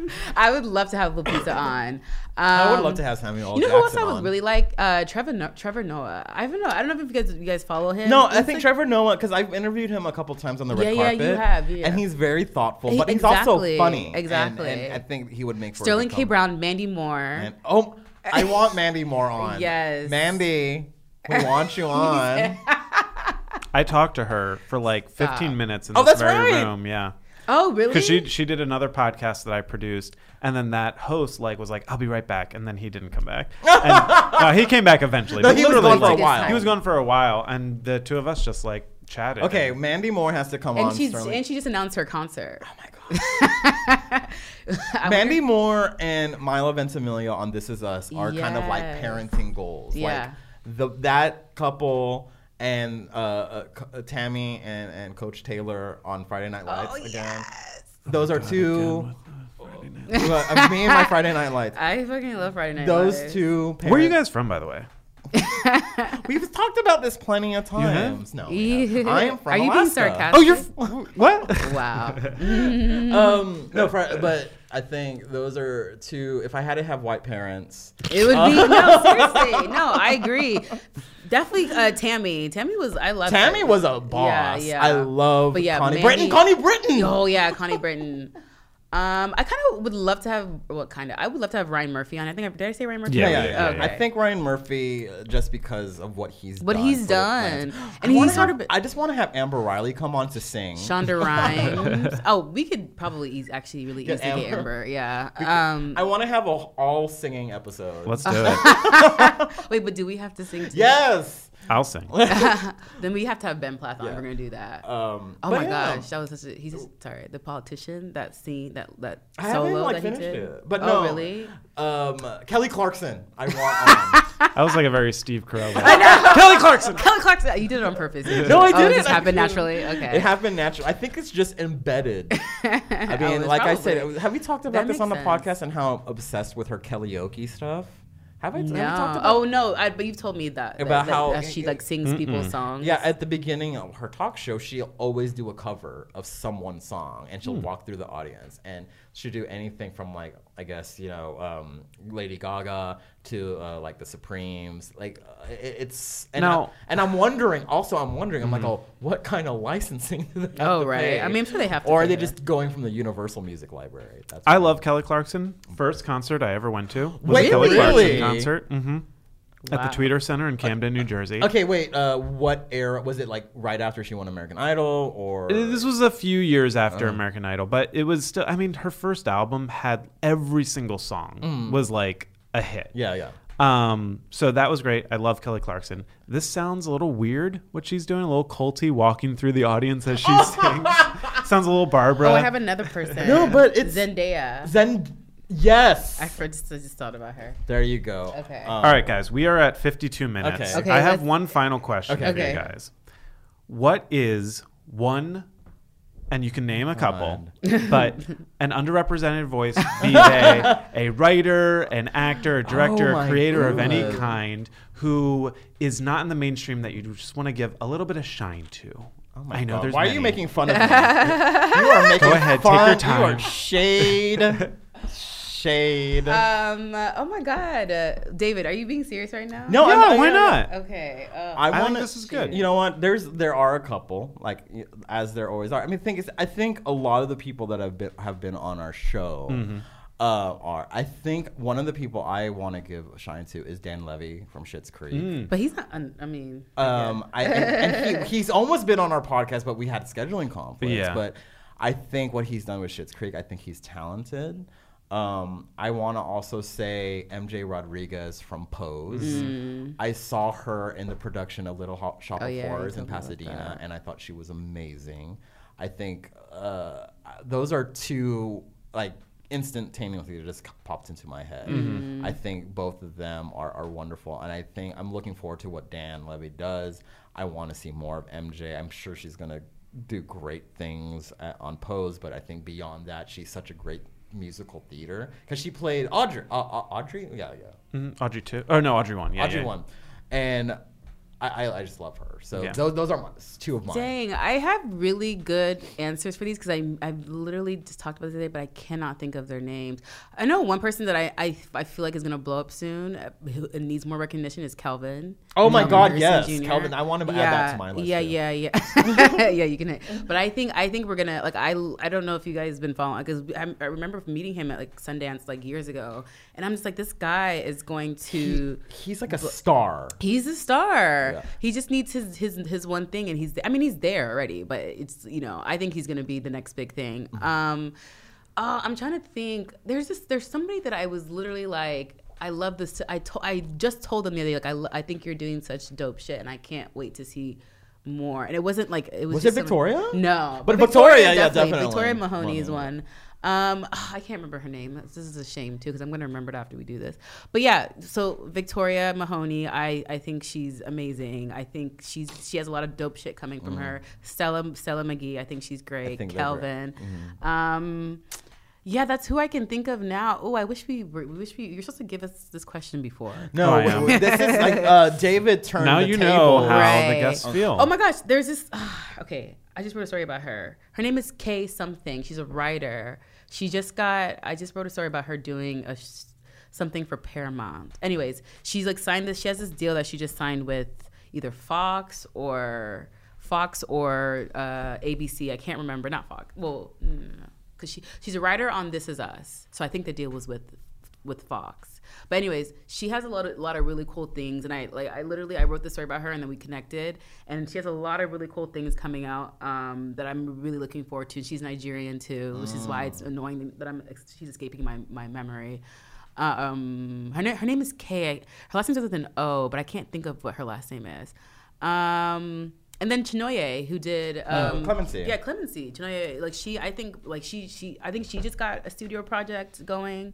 Speaker 2: I would love to have Lupita on.
Speaker 1: I would love to have Samuel L.
Speaker 2: You know
Speaker 1: Jackson
Speaker 2: who else I would
Speaker 1: on.
Speaker 2: really like? Trevor Noah. I don't know if you guys follow him.
Speaker 1: No, I think Trevor Noah, because I've interviewed him a couple times on the red carpet.
Speaker 2: Yeah, you have. Yeah.
Speaker 1: And he's very thoughtful, but he's also funny.
Speaker 2: Exactly.
Speaker 1: And I think he would make for
Speaker 2: Sterling K. Brown, Mandy Moore.
Speaker 1: I want Mandy Moore on.
Speaker 2: Yes.
Speaker 1: Mandy, we want you on.
Speaker 3: I talked to her for like 15 minutes in this very room. Yeah.
Speaker 2: Oh, really?
Speaker 3: Because she did another podcast that I produced, and then that host was like, "I'll be right back," and then he didn't come back. And he came back eventually.
Speaker 1: No,
Speaker 3: but
Speaker 1: he was gone for a while.
Speaker 3: He was gone for a while, and the two of us just like chatted.
Speaker 1: Okay, Mandy Moore has to come on.
Speaker 2: And she just announced her concert. Oh my
Speaker 1: god. Mandy Moore and Milo Ventimiglia on This Is Us are kind of like parenting goals.
Speaker 2: Yeah.
Speaker 1: Like that couple. And Tammy and Coach Taylor on Friday Night Lights again. Yes. Those are two. Me and my Friday Night Lights.
Speaker 2: I fucking love Friday Night Lights.
Speaker 1: Those two.
Speaker 3: Where are you guys from, by the way?
Speaker 1: We've talked about this plenty of times. No, I am from Alaska.
Speaker 2: Are you being sarcastic?
Speaker 3: Oh, you're what?
Speaker 2: Wow.
Speaker 1: But I think those are two. If I had to have white parents,
Speaker 2: it would be no. Seriously, no. I agree. Definitely Tammy. Tammy was a boss. Yeah. I love Connie Britton. Connie Britton. Oh yeah, Connie Britton. I kind of would love to have I would love to have Ryan Murphy on. Did I say Ryan Murphy?
Speaker 1: Yeah. Okay. I think Ryan Murphy, just because of what he's done.
Speaker 2: And he's sort of.
Speaker 1: I just want to have Amber Riley come on to sing.
Speaker 2: Shonda Rhimes. We could probably actually really easily get Amber. Yeah.
Speaker 1: I want to have an all singing episode.
Speaker 3: Let's do it.
Speaker 2: Wait, but do we have to sing too?
Speaker 1: Yes.
Speaker 3: I'll sing.
Speaker 2: Then we have to have Ben Plath on. We're gonna do that. Oh my gosh, that was such a. Sorry, the politician. That scene, that solo that he did.
Speaker 1: It. But no,
Speaker 2: really?
Speaker 1: Kelly Clarkson. I want on.
Speaker 3: That was like a very Steve Carell.
Speaker 2: I know. Kelly Clarkson. You did it on purpose.
Speaker 1: No, I didn't.
Speaker 2: It just happened naturally. Okay.
Speaker 1: It happened naturally. I think it's just embedded. I mean, like I said, have we talked about this on the podcast and how obsessed with her karaoke stuff? Have we talked about
Speaker 2: no, but you've told me that how she like sings people's songs.
Speaker 1: Yeah, at the beginning of her talk show, she'll always do a cover of someone's song, and she'll walk through the audience, and she'll do anything from like, I guess, Lady Gaga to like the Supremes. Like I'm wondering. I'm like, what kind of licensing do they have to pay?
Speaker 2: I mean, I'm sure they have to.
Speaker 1: Or are they just going from the Universal Music Library?
Speaker 3: I love Kelly Clarkson. First concert I ever went to was a Kelly Clarkson concert. Mm-hmm. Wow. At the Tweeter Center in Camden, New Jersey.
Speaker 1: Okay, wait. What era was it? Like right after she won American Idol, or
Speaker 3: this was a few years after American Idol, but it was still. I mean, her first album had every single song was like a hit.
Speaker 1: Yeah.
Speaker 3: So that was great. I love Kelly Clarkson. This sounds a little weird. What she's doing, a little culty, walking through the audience as she sings. Sounds a little Barbara.
Speaker 2: I have another person.
Speaker 1: No, but it's
Speaker 2: Zendaya.
Speaker 1: Yes.
Speaker 2: I just thought about her.
Speaker 1: There you go.
Speaker 2: Okay.
Speaker 3: All right, guys. We are at 52 minutes.
Speaker 2: Okay,
Speaker 3: I have one final question for you guys. What is one, and you can name a couple, but an underrepresented voice, be they a writer, an actor, a director, a creator of any kind, who is not in the mainstream that you just want to give a little bit of shine to?
Speaker 1: Oh my
Speaker 3: I know
Speaker 1: God.
Speaker 3: there's
Speaker 1: Why
Speaker 3: many.
Speaker 1: are you making fun of me? You are making
Speaker 3: Go ahead,
Speaker 1: fun.
Speaker 3: take your time.
Speaker 1: You are shade.
Speaker 2: Oh my God, David, are you being serious right now?
Speaker 1: No,
Speaker 3: why not?
Speaker 2: Okay.
Speaker 3: I think this is good.
Speaker 1: You know what? There are a couple, like as there always are. I mean, I think a lot of the people that have been on our show are. I think one of the people I want to give a shine to is Dan Levy from Schitt's Creek.
Speaker 2: But he's not.
Speaker 1: He's almost been on our podcast, but we had scheduling conflicts.
Speaker 3: Yeah.
Speaker 1: But I think what he's done with Schitt's Creek, I think he's talented. I want to also say MJ Rodriguez from Pose. I saw her in the production of Little Shop of Horrors in Pasadena, and I thought she was amazing. I think those are two, like, instantaneously just popped into my head. I think both of them are wonderful, and I think I'm looking forward to what Dan Levy does. I want to see more of MJ. I'm sure she's going to do great things on Pose, but I think beyond that, she's such a great musical theater, because she played Audrey. Audrey 2. Oh no, Audrey 1.
Speaker 3: Audrey
Speaker 1: 1. And I just love her. So those are two of mine.
Speaker 2: Dang, I have really good answers for these because I've literally just talked about it today, but I cannot think of their names. I know one person that I feel like is going to blow up soon and needs more recognition is Kelvin.
Speaker 1: Oh my God, yes. Jr. Kelvin, I want to add that to my list.
Speaker 2: Yeah. Yeah, you can. But I think we're going to, like, I don't know if you guys have been following, because I remember meeting him at like Sundance like years ago. And I'm just like, this guy is going to...
Speaker 1: He's like a star.
Speaker 2: He's a star. Yeah. He just needs his one thing, and he's there already. But it's, I think he's gonna be the next big thing. I'm trying to think. There's somebody that I was literally like, I love this. I just told them the other day, like, I think you're doing such dope shit, and I can't wait to see more. And it wasn't like it was.
Speaker 1: Was it Victoria?
Speaker 2: No,
Speaker 1: but Victoria, definitely.
Speaker 2: Victoria Mahoney is one. I can't remember her name. This is a shame too, because I'm going to remember it after we do this. But yeah, so Victoria Mahoney, I think she's amazing. I think she has a lot of dope shit coming from her. Stella McGee, I think she's great. Kelvin. Yeah, that's who I can think of now. Oh, I wish you're supposed to give us this question before.
Speaker 1: No, this is like David turned
Speaker 3: now
Speaker 1: the
Speaker 3: you
Speaker 1: table.
Speaker 3: know how the guests feel.
Speaker 2: Oh my gosh, there's this. Okay, I just wrote a story about her. Her name is Kay something. She's a writer. I just wrote a story about her doing something for Paramount. Anyways, she's like signed this. She has this deal that she just signed with either Fox or ABC. I can't remember. Not Fox. Well, no. Because she's a writer on This Is Us. So I think the deal was with Fox. But anyways, she has a lot of really cool things, and I wrote this story about her, and then we connected, and she has a lot of really cool things coming out that I'm really looking forward to. She's Nigerian too, which is why it's annoying that she's escaping my memory. Her name is Kay. Her last name starts with an O, but I can't think of what her last name is. And then Chinoye, who did
Speaker 1: Clemency.
Speaker 2: Yeah, Clemency. Chinoye, I think she just got a studio project going.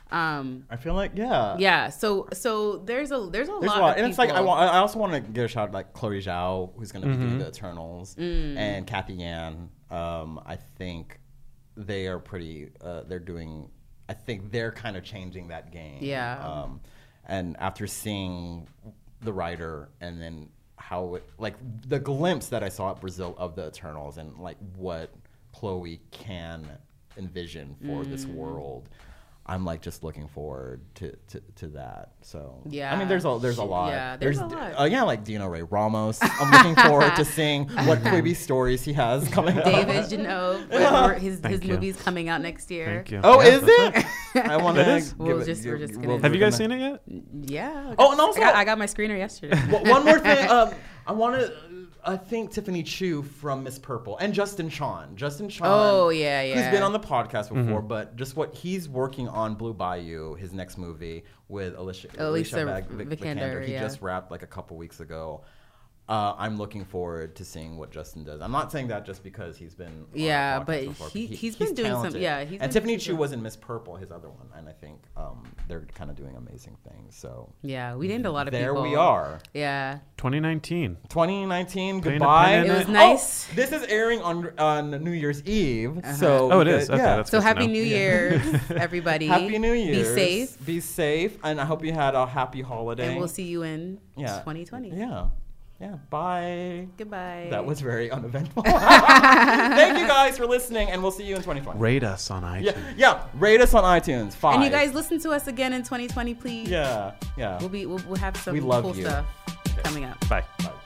Speaker 1: I feel like yeah.
Speaker 2: So there's a lot of
Speaker 1: and
Speaker 2: people.
Speaker 1: it's like I also want to give a shout out like Chloe Zhao, who's going to be doing the Eternals, and Kathy Yan. I think they are pretty. They're doing. I think they're kind of changing that game.
Speaker 2: Yeah.
Speaker 1: And after seeing The Rider, and then how it, like the glimpse that I saw at Brazil of the Eternals, and like what Chloe can envision for this world. I'm like just looking forward to that. So
Speaker 2: yeah,
Speaker 1: I mean, there's a lot.
Speaker 2: Yeah, there's a lot.
Speaker 1: Like Dino Ray Ramos. I'm looking forward to seeing what Quibi stories he has coming.
Speaker 2: David Janove, his movie's coming out next year.
Speaker 3: Thank you.
Speaker 1: Oh, is it? I want to.
Speaker 2: We're just gonna.
Speaker 3: Have you guys seen it yet?
Speaker 2: Yeah.
Speaker 1: Oh, and also
Speaker 2: I got my screener yesterday.
Speaker 1: One more thing. I want to. I think Tiffany Chu from Miss Purple and Justin Chon.
Speaker 2: Oh, yeah.
Speaker 1: Who's been on the podcast before, but just what he's working on Blue Bayou, his next movie with Alicia Vikander. He just wrapped like a couple weeks ago. I'm looking forward to seeing what Justin does. I'm not saying that just because he's been
Speaker 2: but he's been doing
Speaker 1: talented.
Speaker 2: some
Speaker 1: and Tiffany Chu was in Miss Purple, his other one, and I think they're kind of doing amazing things. So
Speaker 2: yeah, we named a lot of
Speaker 1: people.
Speaker 2: There
Speaker 1: we are.
Speaker 2: Yeah.
Speaker 3: 2019.
Speaker 1: Goodbye.
Speaker 2: It was nice.
Speaker 1: This is airing on New Year's Eve. So
Speaker 3: it is. Okay, that's
Speaker 2: so happy New Year's, everybody.
Speaker 1: Happy New Year's.
Speaker 2: Be safe,
Speaker 1: and I hope you had a happy holiday.
Speaker 2: And we'll see you in 2020.
Speaker 1: Yeah, bye.
Speaker 2: Goodbye.
Speaker 1: That was very uneventful. Thank you guys for listening, and we'll see you in 2020.
Speaker 3: Rate us on iTunes.
Speaker 1: Yeah, rate us on iTunes. 5.
Speaker 2: And you guys listen to us again in 2020, please.
Speaker 1: Yeah.
Speaker 2: We'll have some cool stuff coming up.
Speaker 3: Bye.